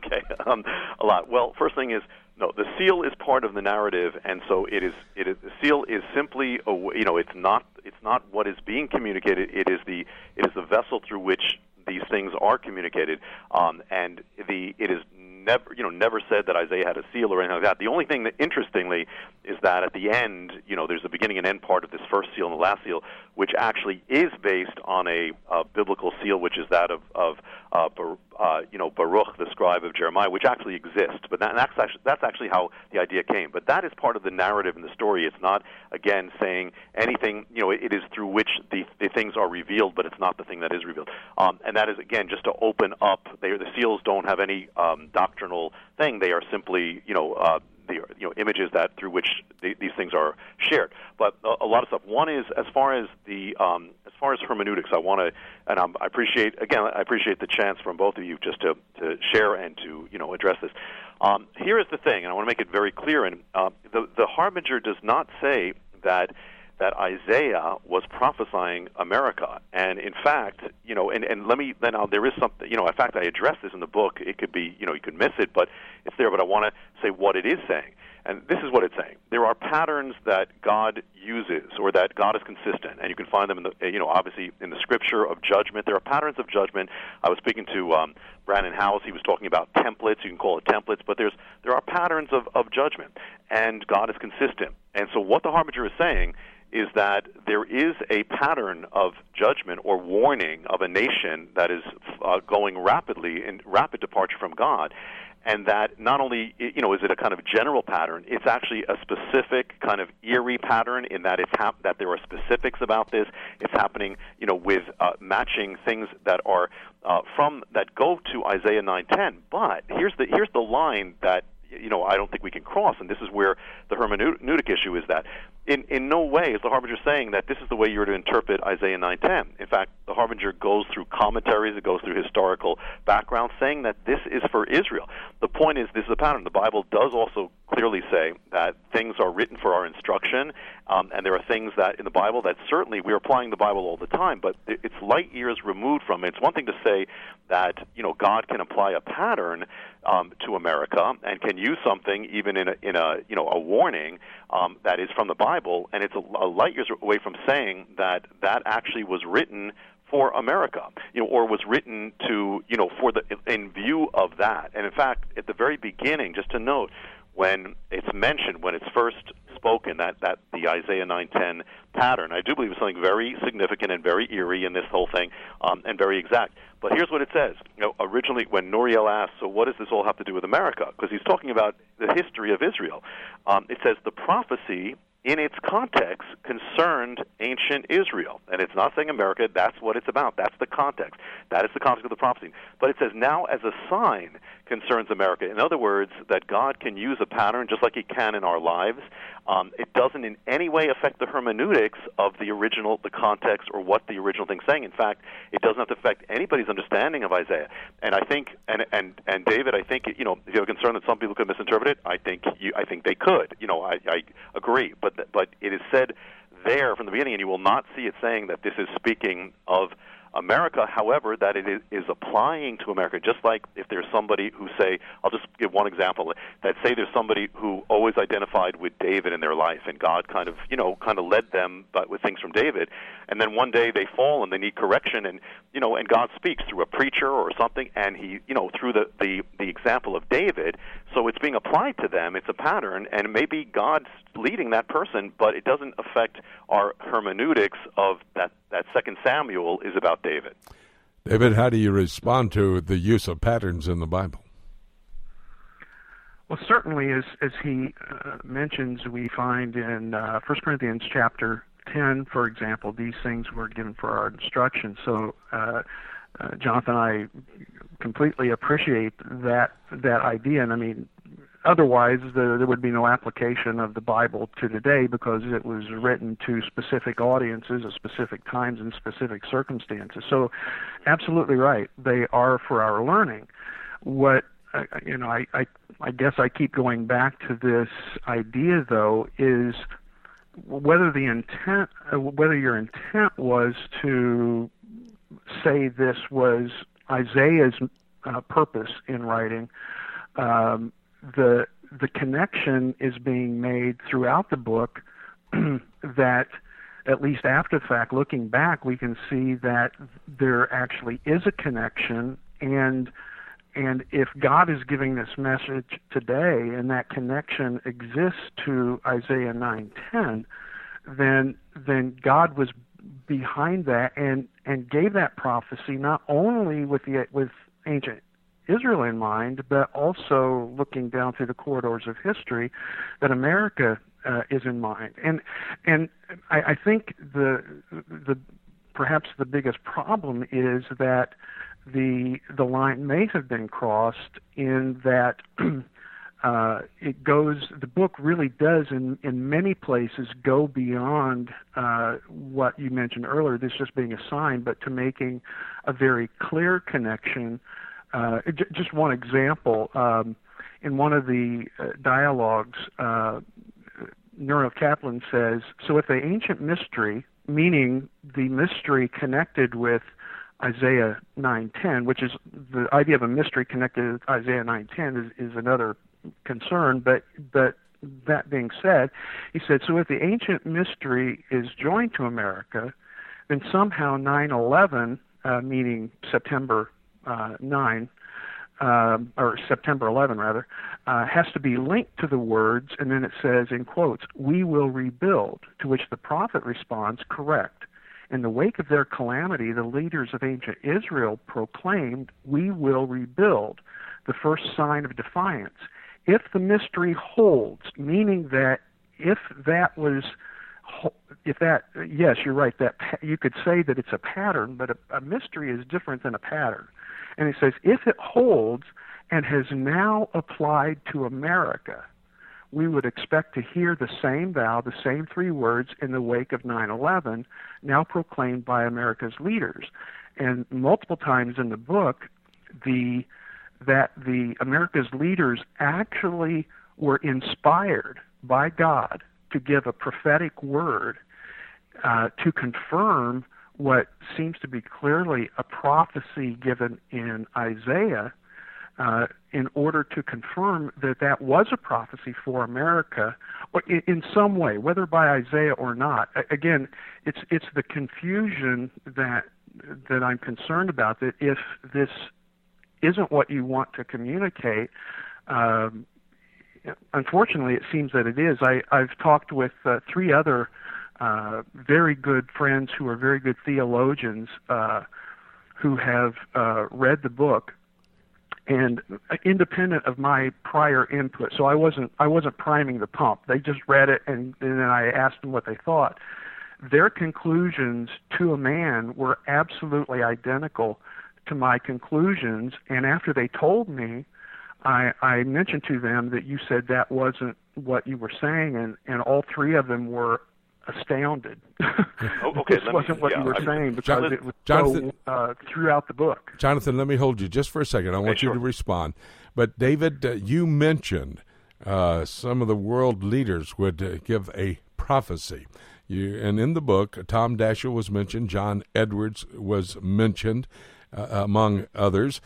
A lot. Well, first thing is, no, the seal is part of the narrative, and so it is. The seal is simply, it's not what is being communicated. It is the vessel through which these things are communicated, and it is never said that Isaiah had a seal or anything like that. The only thing that, interestingly, is that at the end, there's a beginning and end part of this first seal and the last seal, which actually is based on a biblical seal, which is that of Baruch, the scribe of Jeremiah, which actually exists. But that's actually how the idea came. But that is part of the narrative in the story. It's not, again, saying anything. It is through which the things are revealed, but it's not the thing that is revealed. And that is, again, just to open up. The seals don't have any doctrinal thing. They are simply, images that through which these things are shared. But a lot of stuff. One is as far as hermeneutics. I appreciate the chance from both of you just to share and to address this. Here is the thing, and I want to make it very clear. And the Harbinger does not say that Isaiah was prophesying America, and in fact, there is something, in fact, I address this in the book. It could be, you could miss it, but it's there. But I want to say what it is saying, and this is what it's saying. There are patterns that God uses, or that God is consistent, and you can find them in the, obviously in the Scripture of judgment. There are patterns of judgment. I was speaking to Brandon House. He was talking about templates. You can call it templates, but there are patterns of judgment, and God is consistent. And so, what the Harbinger is saying is that there is a pattern of judgment or warning of a nation that is going rapidly in rapid departure from God, and that not only is it a kind of general pattern, it's actually a specific kind of eerie pattern in that that there are specifics about this. It's happening, with matching things that are that go to Isaiah 9:10. But here's the line that I don't think we can cross, and this is where the hermeneutic issue is, that in no way is the Harbinger saying that this is the way you're to interpret Isaiah 9:10. In fact, the Harbinger goes through commentaries, it goes through historical background, saying that this is for Israel. The point is, this is a pattern. The Bible does also clearly say that things are written for our instruction, and there are things that in the Bible that certainly we're applying the Bible all the time, but it's light years removed from it. It's one thing to say that God can apply a pattern to America and can use something even in a warning that is from the Bible, and it's a light years away from saying that actually was written for America, or was written to, in view of that. And in fact, at the very beginning, just to note, when it's mentioned, when it's first spoken, that the Isaiah 9:10 pattern, I do believe it's something very significant and very eerie in this whole thing, and very exact. But here's what it says. Originally, when Noriel asked, so what does this all have to do with America? Because he's talking about the history of Israel. It says the prophecy in its context concerned ancient Israel. And it's not saying America, that's what it's about. That's the context. That is the context of the prophecy. But it says now as a sign concerns America. In other words, that God can use a pattern just like he can in our lives. It doesn't in any way affect the hermeneutics of the context, or what the original thing's saying. In fact, it doesn't have to affect anybody's understanding of Isaiah. And I think, and David, I think, if you have a concern that some people could misinterpret it, I think they could. I agree. But it is said there from the beginning, and you will not see it saying that this is speaking of America, however, that it is applying to America. Just like if there's somebody who say, I'll just give one example, that say there's somebody who always identified with David in their life, and God kind of led them but with things from David, and then one day they fall and they need correction, and God speaks through a preacher or something, and he through the example of David, so it's being applied to them. It's a pattern, and maybe God's leading that person, but it doesn't affect our hermeneutics of that 2 Samuel is about David. David, how do you respond to the use of patterns in the Bible? Well, certainly, as he mentions, we find in 1 Corinthians chapter 10, for example, these things were given for our instruction. So Jonathan and I completely appreciate that idea. And I mean, otherwise, there would be no application of the Bible to today, because it was written to specific audiences at specific times and specific circumstances. So, absolutely right. They are for our learning. What I guess I keep going back to this idea, though, is whether your intent was to say this was Isaiah's purpose in writing. The connection is being made throughout the book that, at least after the fact, looking back, we can see that there actually is a connection, and if God is giving this message today, and that connection exists to Isaiah 9:10, then God was behind that and gave that prophecy not only with ancient Israel in mind, but also looking down through the corridors of history, that America is in mind. And I think the perhaps the biggest problem is that the line may have been crossed, in that the book really does in many places go beyond what you mentioned earlier, this just being a sign, but to making a very clear connection. Just one example, in one of the dialogues, Nerio Kaplan says, so if the ancient mystery, meaning the mystery connected with Isaiah 9:10, which is the idea of a mystery connected with Isaiah 9:10 is another concern, but that being said, he said, so if the ancient mystery is joined to America, then somehow 9/11, meaning September 9, or September 11 rather, has to be linked to the words, and then it says in quotes, "We will rebuild," to which the prophet responds, "Correct. In the wake of their calamity, the leaders of ancient Israel proclaimed, 'We will rebuild,' the first sign of defiance. If the mystery holds," meaning that yes, you're right, that you could say that it's a pattern, but a mystery is different than a pattern. And he says, if it holds and has now applied to America, we would expect to hear the same vow, the same three words in the wake of 9/11, now proclaimed by America's leaders. And multiple times in the book, that the America's leaders actually were inspired by God to give a prophetic word to confirm what seems to be clearly a prophecy given in Isaiah, in order to confirm that was a prophecy for America, or in some way, whether by Isaiah or not. Again, it's the confusion that I'm concerned about, that if this isn't what you want to communicate, unfortunately it seems that it is. I've talked with three other very good friends who are very good theologians who have read the book, and independent of my prior input, so I wasn't priming the pump. They just read it, and then I asked them what they thought. Their conclusions to a man were absolutely identical to my conclusions, and after they told me, I mentioned to them that you said that wasn't what you were saying, and all three of them were astounded. Okay, this wasn't what you were saying, because it was Jonathan, so throughout the book. Jonathan, let me hold you just for a second. I want you to respond. But David, you mentioned some of the world leaders would give a prophecy. And in the book, Tom Daschle was mentioned, John Edwards was mentioned, among others.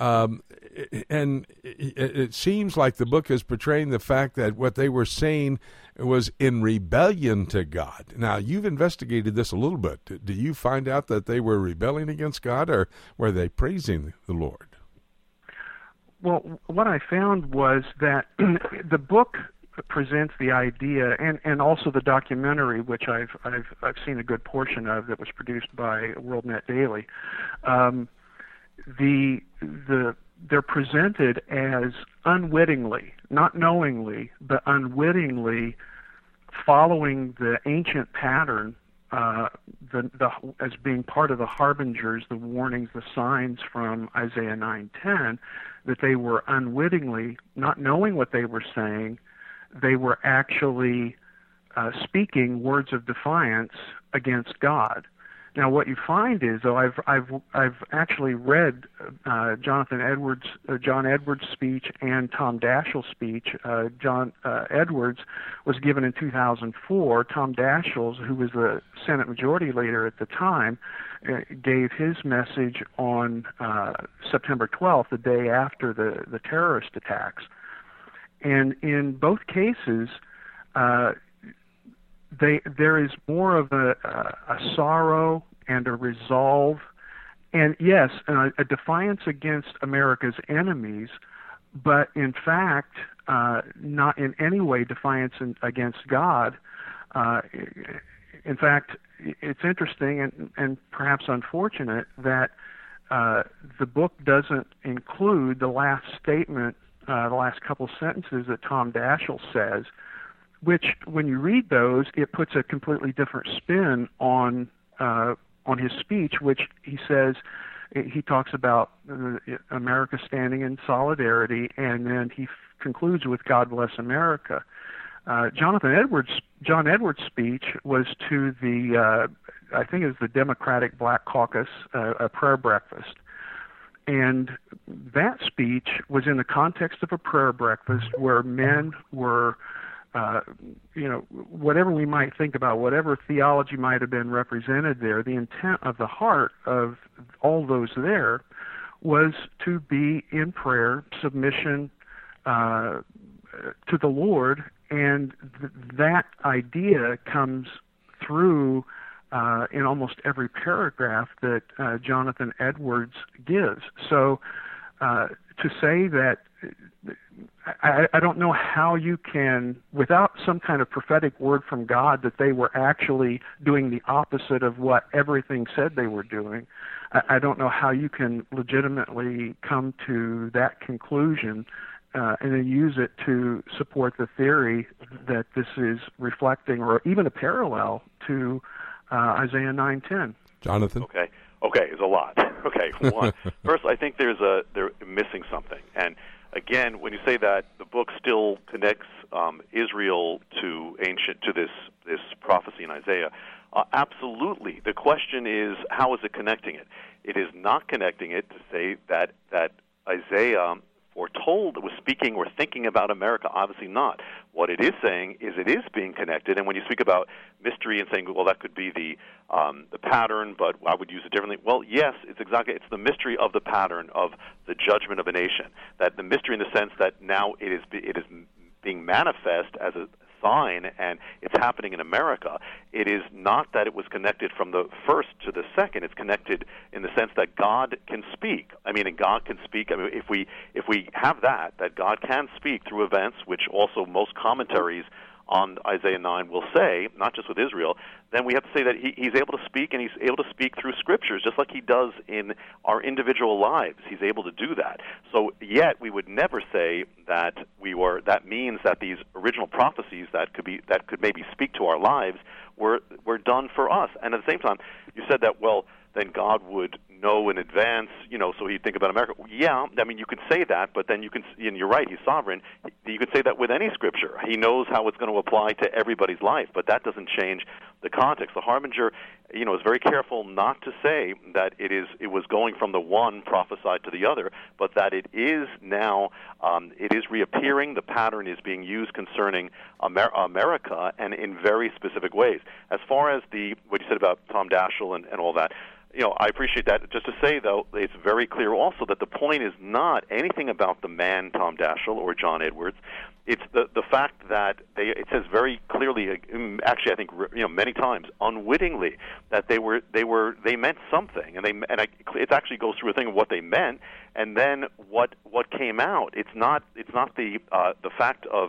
And it seems like the book is portraying the fact that what they were saying was in rebellion to God. Now, you've investigated this a little bit. Do you find out that they were rebelling against God, or were they praising the Lord? Well, what I found was that the book presents the idea, and also the documentary, which I've seen a good portion of, that was produced by WorldNet Daily. They're presented as unwittingly, not knowingly, but unwittingly following the ancient pattern as being part of the harbingers, the warnings, the signs from Isaiah 9:10, that they were unwittingly, not knowing what they were saying, they were actually speaking words of defiance against God. Now, what you find is, though, I've actually read John Edwards' speech and Tom Daschle's speech. John Edwards was given in 2004. Tom Daschle, who was the Senate Majority Leader at the time, gave his message on September 12th, the day after the terrorist attacks. And in both cases, there is more of a sorrow and a resolve, and yes, a defiance against America's enemies, but in fact, not in any way defiance against God. In fact, it's interesting and perhaps unfortunate that the book doesn't include the last statement, the last couple sentences that Tom Daschle says, which, when you read those, it puts a completely different spin on his speech, which he says, he talks about America standing in solidarity, and then he concludes with "God bless America." John Edwards' speech was to the, I think it was the Democratic Black Caucus, a prayer breakfast. And that speech was in the context of a prayer breakfast where men were, whatever we might think about, whatever theology might have been represented there, the intent of the heart of all those there was to be in prayer, submission to the Lord, and that idea comes through in almost every paragraph that Jonathan Edwards gives. So to say that, I don't know how you can, without some kind of prophetic word from God that they were actually doing the opposite of what everything said they were doing, I don't know how you can legitimately come to that conclusion and then use it to support the theory that this is reflecting or even a parallel to Isaiah 9:10. Jonathan? Okay, there's a lot. Okay, one. First, I think they're missing something. And again, when you say that the book still connects Israel to this prophecy in Isaiah, absolutely. The question is, how is it connecting it? It is not connecting it to say that Isaiah foretold, was speaking or thinking about America. Obviously not. What it is saying is it is being connected. And when you speak about mystery and saying, well, that could be the pattern, but I would use it differently. Well, yes, it's the mystery of the pattern of the judgment of a nation. That the mystery in the sense that now it is being manifest as a sign, and it's happening in America. It is not that it was connected from the first to the second. It's connected in the sense that God can speak. And God can speak. If we have that God can speak through events, which also most commentaries on Isaiah 9 will say, not just with Israel, then we have to say that he's able to speak, and he's able to speak through scriptures, just like he does in our individual lives. He's able to do that. So yet we would never say that that means that these original prophecies that could maybe speak to our lives were done for us. And at the same time, you said that, well, then God would know in advance, so he'd think about America. Yeah, you could say that, but then and you're right, he's sovereign. You could say that with any scripture. He knows how it's going to apply to everybody's life, but that doesn't change the context. The harbinger, is very careful not to say that it was going from the one prophesied to the other, but that it is now, it is reappearing. The pattern is being used concerning America, and in very specific ways. As far as what you said about Tom Daschle and all that, I appreciate that. Just to say, though, it's very clear also that the point is not anything about the man Tom Daschle or John Edwards. It's the fact that it says very clearly, actually, I think many times, unwittingly, that they meant something, and it actually goes through a thing of what they meant, and then what came out. It's not the fact of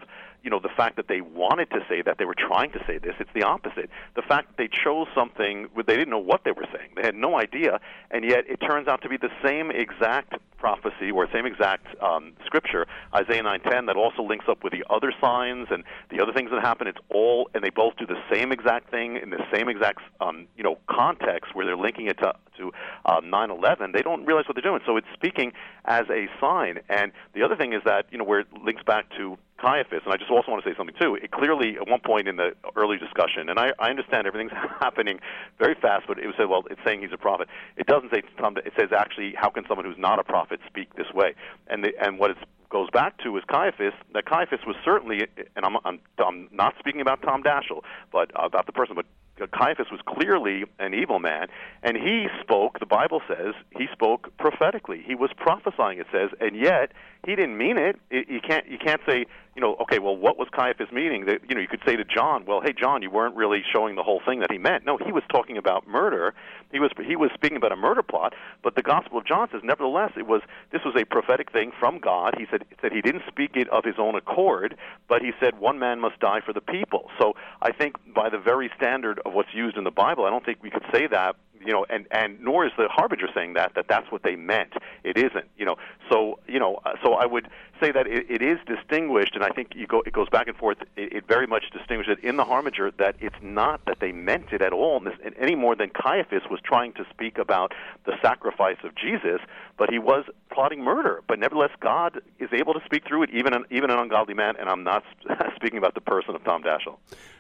the fact that they wanted to say that, they were trying to say this. It's the opposite. The fact that they chose something where they didn't know what they were saying. They had no idea, and yet it turns out to be the same exact prophecy or same exact scripture, Isaiah 9:10, that also links up with the other signs and the other things that happen. It's all, and they both do the same exact thing in the same exact context where they're linking it to 9/11. They don't realize what they're doing. So it's speaking as a sign. And the other thing is that where it links back to Caiaphas, and I just also want to say something too. It clearly, at one point in the early discussion, and I understand everything's happening very fast, but it was said, well, it's saying he's a prophet. It doesn't say it says actually, how can someone who's not a prophet speak this way? And what it goes back to is Caiaphas. That Caiaphas was certainly, and I'm not speaking about Tom Daschle, but about the person, but Caiaphas was clearly an evil man, and he spoke, the Bible says, he spoke prophetically. He was prophesying, it says, and yet he didn't mean it. You can't say, okay, well, what was Caiaphas meaning? That, you could say to John, well, hey, John, you weren't really showing the whole thing that he meant. No, he was talking about murder. He was speaking about a murder plot, but the Gospel of John says, nevertheless, this was a prophetic thing from God. He said he didn't speak it of his own accord, but he said one man must die for the people. So I think by the very standard of what's used in the Bible, I don't think we could say that, and nor is the Harbinger saying that's what they meant. It isn't, So I would say that it is distinguished, and I think it goes back and forth. It very much distinguishes it in the Harbinger that it's not that they meant it at all, any more than Caiaphas was trying to speak about the sacrifice of Jesus, but he was plotting murder. But nevertheless, God is able to speak through it, even an ungodly man, and I'm not speaking about the person of Tom Daschle.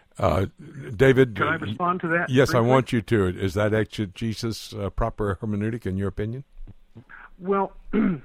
David, can I respond to that? Yes, briefly? I want you to. Is that exegesis proper hermeneutic in your opinion? Well, in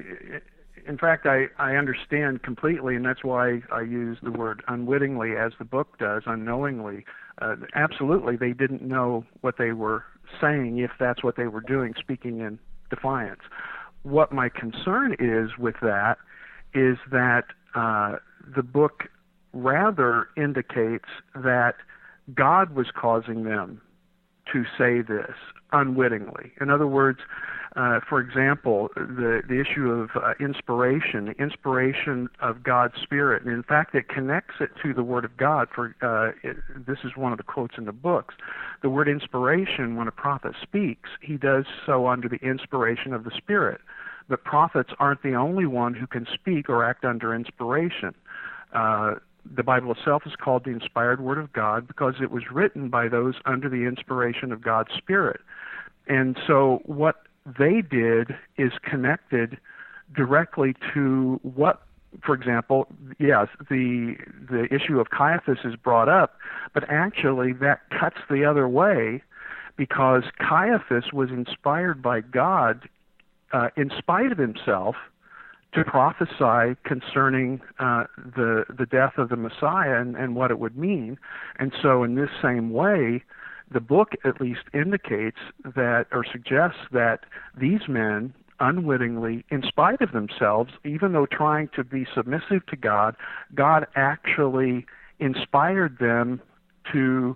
fact, I understand completely, and that's why I use the word unwittingly, as the book does, unknowingly. Absolutely, they didn't know what they were saying, if that's what they were doing, speaking in defiance. What my concern is with that is that the book rather indicates that God was causing them to say this unwittingly. In other words, for example, the issue of inspiration, the inspiration of God's Spirit, and in fact it connects it to the Word of God. This is one of the quotes in the books. The word inspiration, when a prophet speaks, he does so under the inspiration of the Spirit. But prophets aren't the only one who can speak or act under inspiration. The Bible itself is called the inspired Word of God because it was written by those under the inspiration of God's Spirit. And so what they did is connected directly to what, for example, yes, the issue of Caiaphas is brought up, but actually that cuts the other way because Caiaphas was inspired by God in spite of himself to prophesy concerning the death of the Messiah and what it would mean. And so in this same way, the book at least indicates that, or suggests that these men unwittingly, in spite of themselves, even though trying to be submissive to God, God actually inspired them to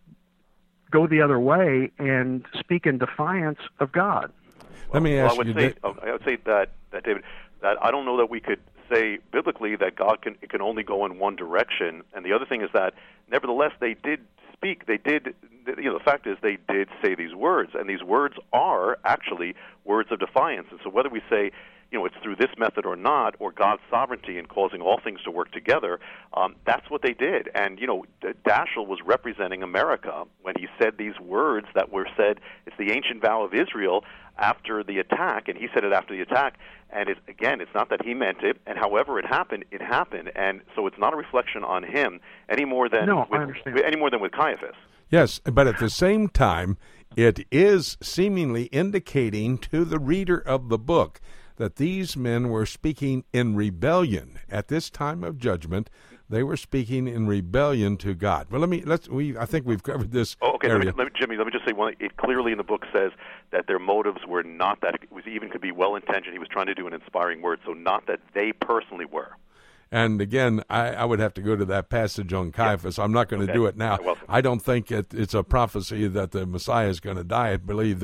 go the other way and speak in defiance of God. Let me ask I would say that, David, that I don't know that we could say biblically that God can only go in one direction. And the other thing is that, nevertheless, they did speak. They did. The fact is, they did say these words, and these words are actually words of defiance. And so, whether we say, it's through this method or not, or God's sovereignty in causing all things to work together, that's what they did. And, Daschle was representing America when he said these words that were said. It's the ancient vow of Israel after the attack, and he said it after the attack. And it's not that he meant it, and however it happened, and so it's not a reflection on him any more than with Caiaphas. Yes, but at the same time, it is seemingly indicating to the reader of the book that these men were speaking in rebellion. At this time of judgment, they were speaking in rebellion to God. Well, I think we've covered this area. Jimmy, let me just say one. It clearly in the book says that their motives were not that it was even could be well-intentioned. He was trying to do an inspiring word, so not that they personally were. And again, I would have to go to that passage on Caiaphas. I'm not going to do it now. I don't think it's a prophecy that the Messiah is going to die. I believe that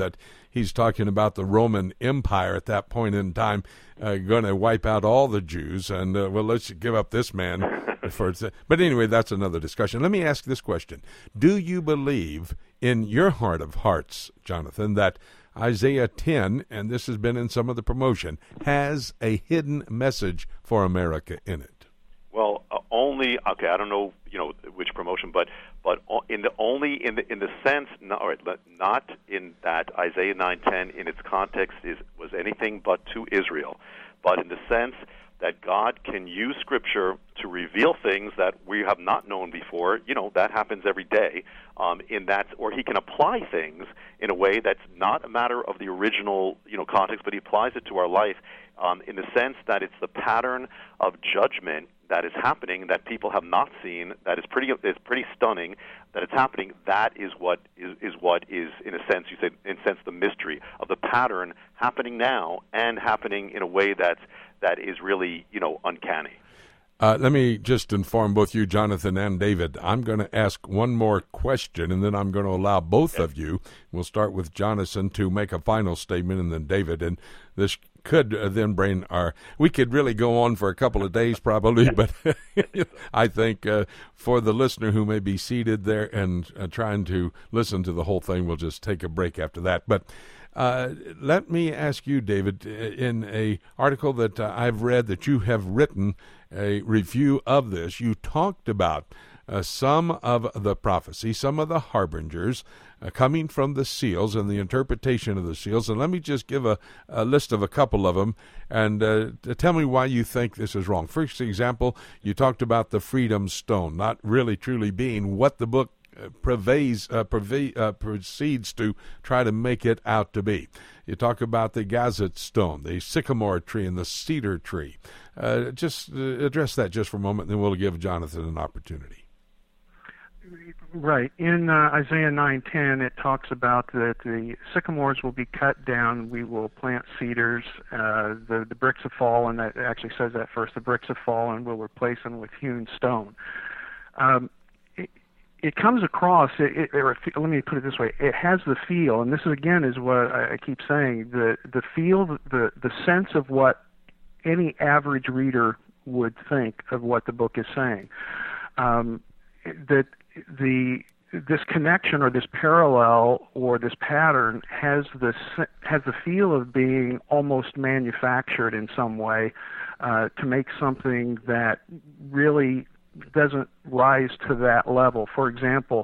he's talking about the Roman Empire at that point in time going to wipe out all the Jews, and well, let's give up this man. But anyway, that's another discussion. Let me ask this question. Do you believe in your heart of hearts, Jonathan, that Isaiah 10, and this has been in some of the promotion, has a hidden message for America in it? Well, only I don't know, which promotion, but in the sense, not in that Isaiah 9:10 in its context was anything but to Israel, but in the sense that God can use Scripture to reveal things that we have not known before. That happens every day. Or He can apply things in a way that's not a matter of the original, context, but He applies it to our life in the sense that it's the pattern of judgment that is happening that people have not seen. That is pretty stunning. That it's happening. That is what is in a sense, you said, in a sense, the mystery of the pattern happening now and happening in a way that is really, uncanny. Let me just inform both you, Jonathan, and David. I'm going to ask one more question, and then I'm going to allow both of you. We'll start with Jonathan to make a final statement, and then David. And this could then bring we could really go on for a couple of days probably, but I think for the listener who may be seated there and trying to listen to the whole thing, we'll just take a break after that. But let me ask you, David, in a article that I've read that you have written, a review of this, you talked about some of the prophecy, some of the harbingers coming from the seals and the interpretation of the seals. And let me just give a list of a couple of them and tell me why you think this is wrong. First example, you talked about the Freedom Stone not really truly being what the book proceeds to try to make it out to be. You talk about the Gazette stone, the sycamore tree, and the cedar tree. Just address that just for a moment, and then we'll give Jonathan an opportunity. Right. In Isaiah 9:10, it talks about that the sycamores will be cut down. We will plant cedars. The bricks have fallen. That actually says that first. The bricks have fallen. We'll replace them with hewn stone. It comes across, let me put it this way, it has the feel, and this again is what I keep saying, the feel, the sense of what any average reader would think of what the book is saying. That this connection or this parallel or this pattern has the feel of being almost manufactured in some way to make something that really doesn't rise to that level. For example,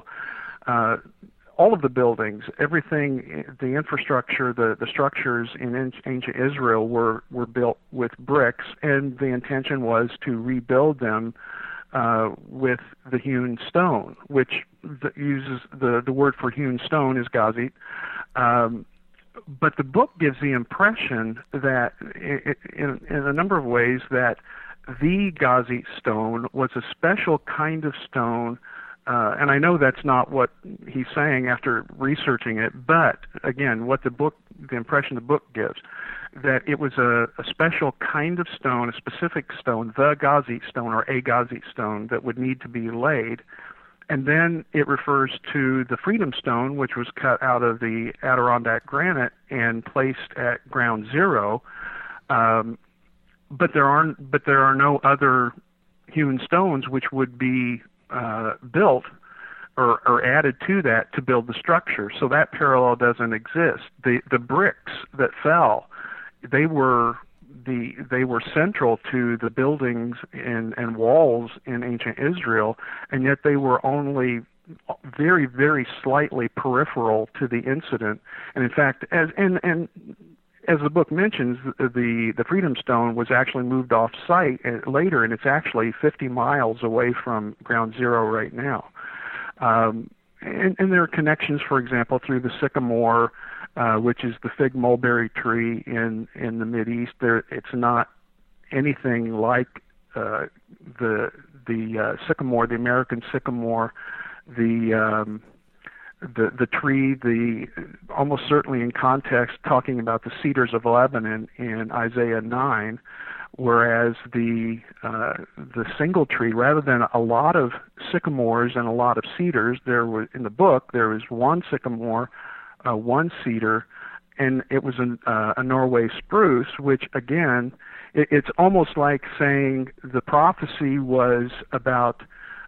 all of the buildings, everything, the infrastructure, the structures in ancient Israel were built with bricks, and the intention was to rebuild them with the hewn stone, which uses the word for hewn stone is gazit. But the book gives the impression that in a number of ways that the gazit stone was a special kind of stone, and I know that's not what he's saying after researching it, but again, the impression the book gives, that it was a special kind of stone, a specific stone, the gazit stone or a gazit stone that would need to be laid. And then it refers to the Freedom Stone, which was cut out of the Adirondack granite and placed at ground zero. But there are no other hewn stones which would be built or added to that to build the structure. So that parallel doesn't exist. The bricks that fell, they were central to the buildings and walls in ancient Israel, and yet they were only very, very slightly peripheral to the incident. And in fact, as the book mentions, the Freedom Stone was actually moved off site later, and it's actually 50 miles away from ground zero right now. And there are connections, for example, through the sycamore, which is the fig mulberry tree in the Mideast. It's not anything like the sycamore, the American sycamore, the tree, almost certainly in context talking about the cedars of Lebanon in Isaiah 9, whereas the single tree, rather than a lot of sycamores and a lot of cedars, in the book there was one sycamore, one cedar, and it was a Norway spruce, which again, it's almost like saying the prophecy was about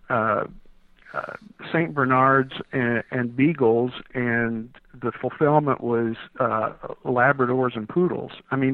Saint Bernards and beagles, and the fulfillment was Labradors and poodles. I mean,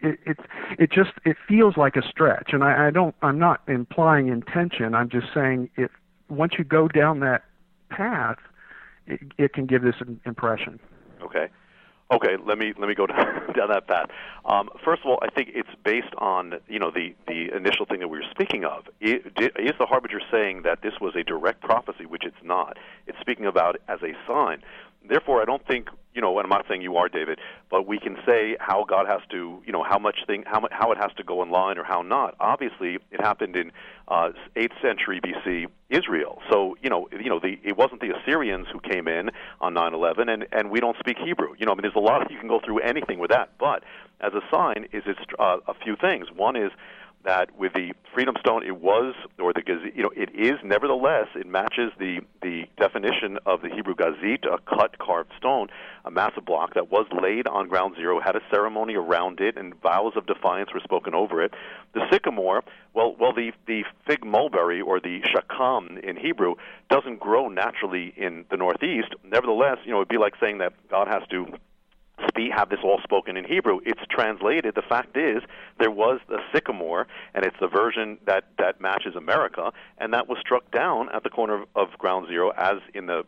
it feels like a stretch, and I'm not implying intention. I'm just saying once you go down that path, it can give this impression. Okay, let me go down that path. First of all, I think it's based on the initial thing that we were speaking of. Is the Harbinger saying that this was a direct prophecy, which it's not? It's speaking about it as a sign. Therefore, I don't think, and I'm not saying you are, David, but we can say how God has to, how it has to go in line or how not. Obviously, it happened in 8th century BC Israel. So, it wasn't the Assyrians who came in on 9/11, and we don't speak Hebrew. There's a lot you can go through anything with that. But as a sign, it's a few things. One is that with the Freedom Stone, it is nevertheless, it matches the definition of the Hebrew gazit, a cut carved stone, a massive block that was laid on ground zero, had a ceremony around it, and vows of defiance were spoken over it. The sycamore, the fig mulberry, or the shakam in Hebrew, doesn't grow naturally in the Northeast. Nevertheless, it would be like saying that God has to have this all spoken in Hebrew. It's translated. The fact is, there was a sycamore, and it's the version that matches America, and that was struck down at the corner of ground zero, as in the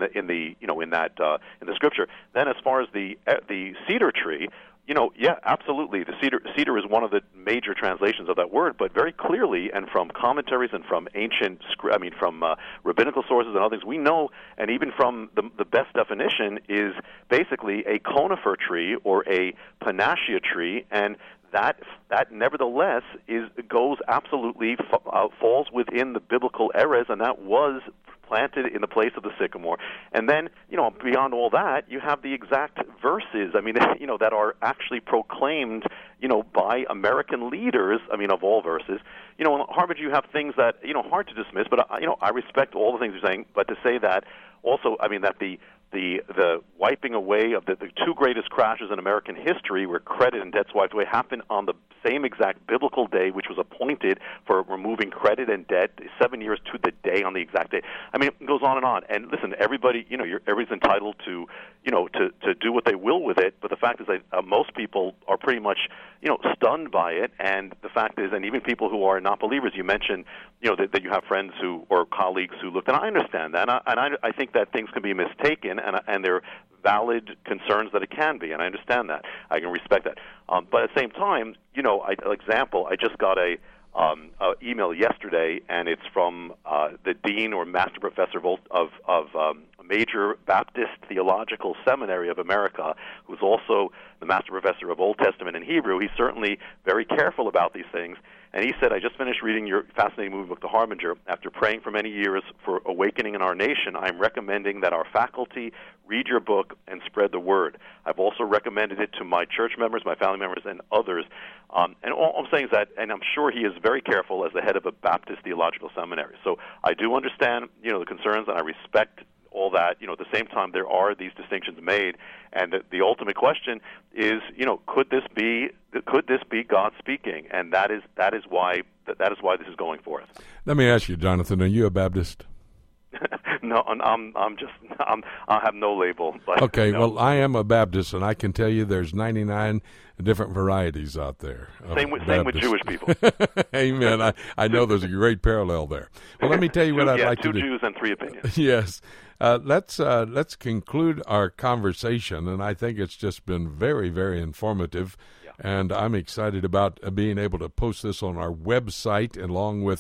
scripture. Then, as far as the cedar tree, absolutely. The cedar is one of the major translations of that word, but very clearly, and from commentaries and from from rabbinical sources and other things, we know, and even from the best definition, is basically a conifer tree or a panacea tree, and that nevertheless goes absolutely falls within the biblical eras, and that was planted in the place of the sycamore. And then, beyond all that, you have the exact verses, that are actually proclaimed, by American leaders, of all verses. In Harvard, you have things that, hard to dismiss, but, I respect all the things you're saying, but to say that also, that the wiping away of the two greatest crashes in American history, where credit and debt's wiped away, happened on the same exact biblical day, which was appointed for removing credit and debt, 7 years to the day on the exact day. It goes on. And listen, everybody, everybody's entitled to do what they will with it. But the fact is that most people are pretty much, stunned by it. And the fact is, and even people who are not believers, you mentioned, that you have friends or colleagues who looked, and I understand that, and I think that things can be mistaken, and they're valid concerns that it can be, and I understand that. I can respect that. But at the same time, I just got a email yesterday, and it's from the dean or master professor of a major Baptist theological seminary of America, who's also the master professor of Old Testament and Hebrew. He's certainly very careful about these things. And he said, I just finished reading your fascinating movie book, The Harbinger. After praying for many years for awakening in our nation, I'm recommending that our faculty read your book and spread the word. I've also recommended it to my church members, my family members, and others. And all I'm saying is that, and I'm sure he is very careful as the head of a Baptist theological seminary. So I do understand, the concerns, and I respect all that. At the same time, there are these distinctions made, and the ultimate question is, could this be God speaking? And that is why this is going forth. Let me ask you, Jonathan, are you a Baptist? No, I have no label. But okay, no. Well, I am a Baptist, and I can tell you there's 99 different varieties out there. Same with Jewish people. Amen. I know there's a great parallel there. Well, let me tell you what I'd like to do. 2 Jews and 3 opinions. Yes. Let's conclude our conversation, and I think it's just been very, very informative, and I'm excited about being able to post this on our website along with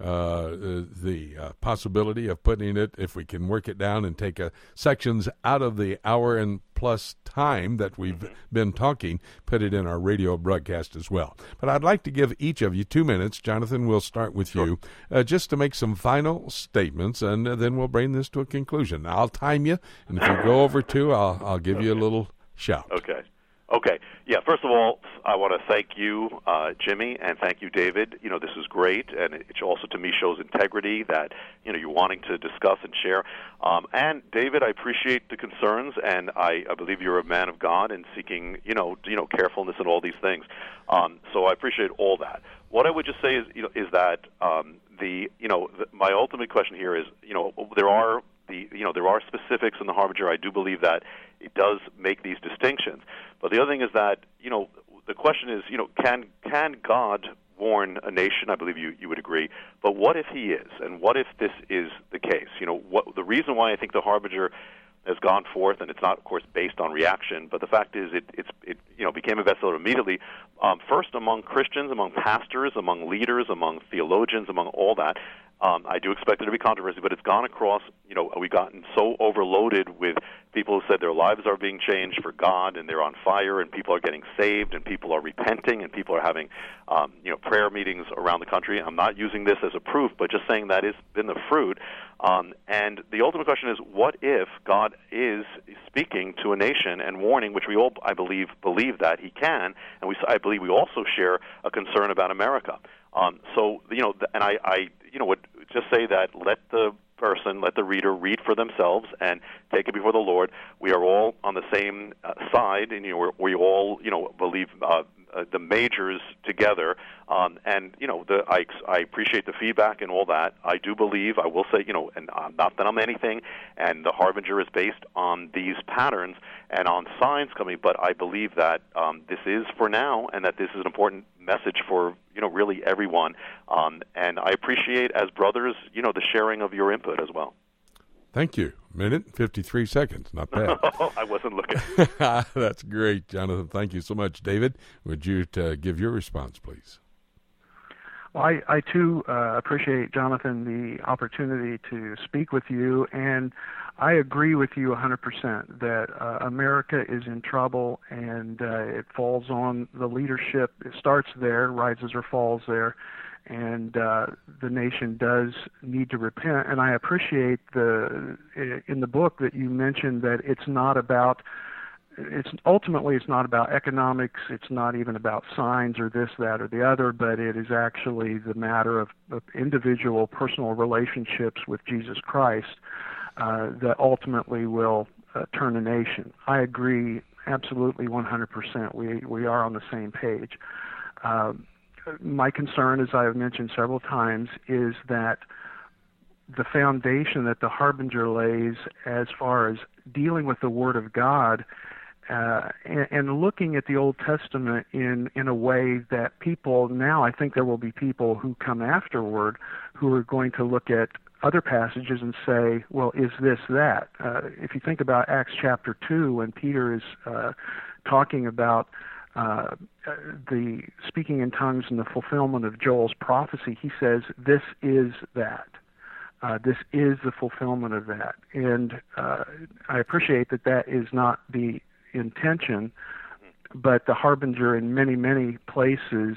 the possibility of putting it, if we can work it down and take sections out of the hour and plus time that we've been talking, put it in our radio broadcast as well. But I'd like to give each of you 2 minutes. Jonathan, we'll start with you, just to make some final statements, and then we'll bring this to a conclusion. I'll time you, and if you go over 2, I'll give you a little shout. Okay. Okay. Yeah, first of all, I want to thank you, Jimmy, and thank you, David. This is great, and it also, to me, shows integrity that, you're wanting to discuss and share. And, David, I appreciate the concerns, and I believe you're a man of God and seeking, carefulness and all these things. So I appreciate all that. What I would just say is that my ultimate question here is, there are specifics in the Harbinger. I do believe that it does make these distinctions. But the other thing is that, the question is, can God warn a nation? I believe you would agree. But what if he is? And what if this is the case? The reason why I think the Harbinger has gone forth, and it's not, of course, based on reaction, but the fact is it became a bestseller immediately, first among Christians, among pastors, among leaders, among theologians, among all that. I do expect there to be controversy, but it's gone across, we've gotten so overloaded with people who said their lives are being changed for God, and they're on fire, and people are getting saved, and people are repenting, and people are having, prayer meetings around the country. I'm not using this as a proof, but just saying that has been the fruit. And the ultimate question is, what if God is speaking to a nation and warning, which we all, I believe that he can, and I believe we also share a concern about America. And I would just say that let the reader read for themselves and take it before the Lord. We are all on the same side, and we all believe the majors together. I appreciate the feedback and all that. I do believe, I will say, and not that I'm anything, and the Harbinger is based on these patterns and on signs coming, but I believe that this is for now, and that this is an important message for, really everyone. And I appreciate, as brothers, the sharing of your input as well. Thank you. Minute, 53 seconds. Not bad. I wasn't looking. That's great, Jonathan. Thank you so much. David, would you give your response, please? Well, I too appreciate, Jonathan, the opportunity to speak with you, and I agree with you 100% that America is in trouble, and it falls on the leadership. It starts there, rises or falls there, and the nation does need to repent. And I appreciate in the book that you mentioned that it's not about economics. It's not even about signs or this, that, or the other, but it is actually the matter of individual personal relationships with Jesus Christ that ultimately will turn a nation. I agree absolutely 100%. We are on the same page. My concern, as I have mentioned several times, is that the foundation that the Harbinger lays as far as dealing with the Word of God and looking at the Old Testament in a way that people now, I think there will be people who come afterward who are going to look at other passages and say, well, is this that? If you think about Acts chapter 2, when Peter is talking about the speaking in tongues and the fulfillment of Joel's prophecy, he says, this is that. This is the fulfillment of that. And I appreciate that is not the intention, but the Harbinger in many, many places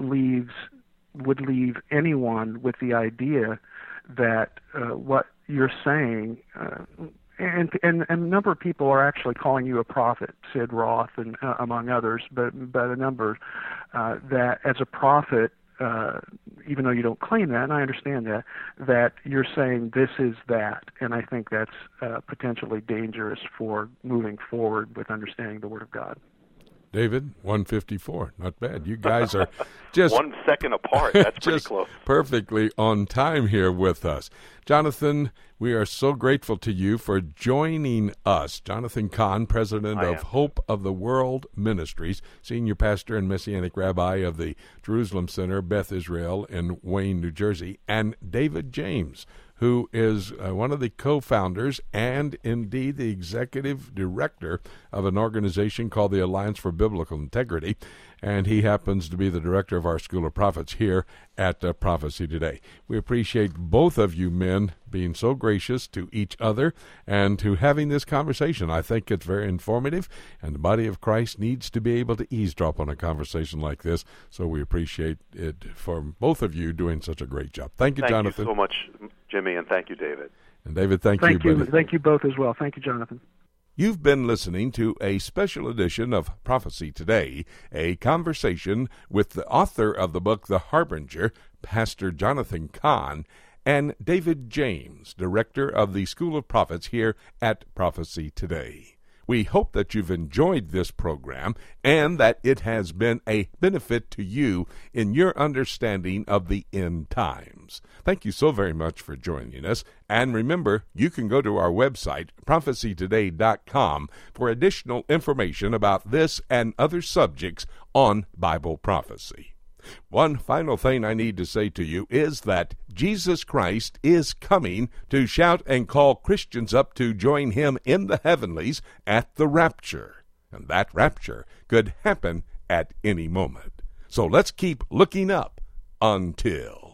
would leave anyone with the idea that what you're saying, and a number of people are actually calling you a prophet, Sid Roth and among others, but a number that as a prophet, even though you don't claim that, and I understand that you're saying this is that, and I think that's potentially dangerous for moving forward with understanding the Word of God. David, 154. Not bad. You guys are just 1 second apart. That's pretty just close. Perfectly on time here with us. Jonathan, we are so grateful to you for joining us. Jonathan Cahn, president of Hope of the World Ministries, senior pastor and messianic rabbi of the Jerusalem Center, Beth Israel in Wayne, New Jersey, and David James, who is one of the co-founders and indeed the executive director of an organization called the Alliance for Biblical Integrity, and he happens to be the director of our School of Prophets here at Prophecy Today. We appreciate both of you men being so gracious to each other and to having this conversation. I think it's very informative, and the body of Christ needs to be able to eavesdrop on a conversation like this, so we appreciate it for both of you doing such a great job. Thank you, Jonathan. Thank you so much, Jimmy, and thank you, David. And David, thank you, buddy. Thank you both as well. Thank you, Jonathan. You've been listening to a special edition of Prophecy Today, a conversation with the author of the book The Harbinger, Pastor Jonathan Cahn, and David James, director of the School of Prophets here at Prophecy Today. We hope that you've enjoyed this program and that it has been a benefit to you in your understanding of the end times. Thank you so very much for joining us. And remember, you can go to our website, prophecytoday.com, for additional information about this and other subjects on Bible prophecy. One final thing I need to say to you is that Jesus Christ is coming to shout and call Christians up to join him in the heavenlies at the rapture. And that rapture could happen at any moment. So let's keep looking up until...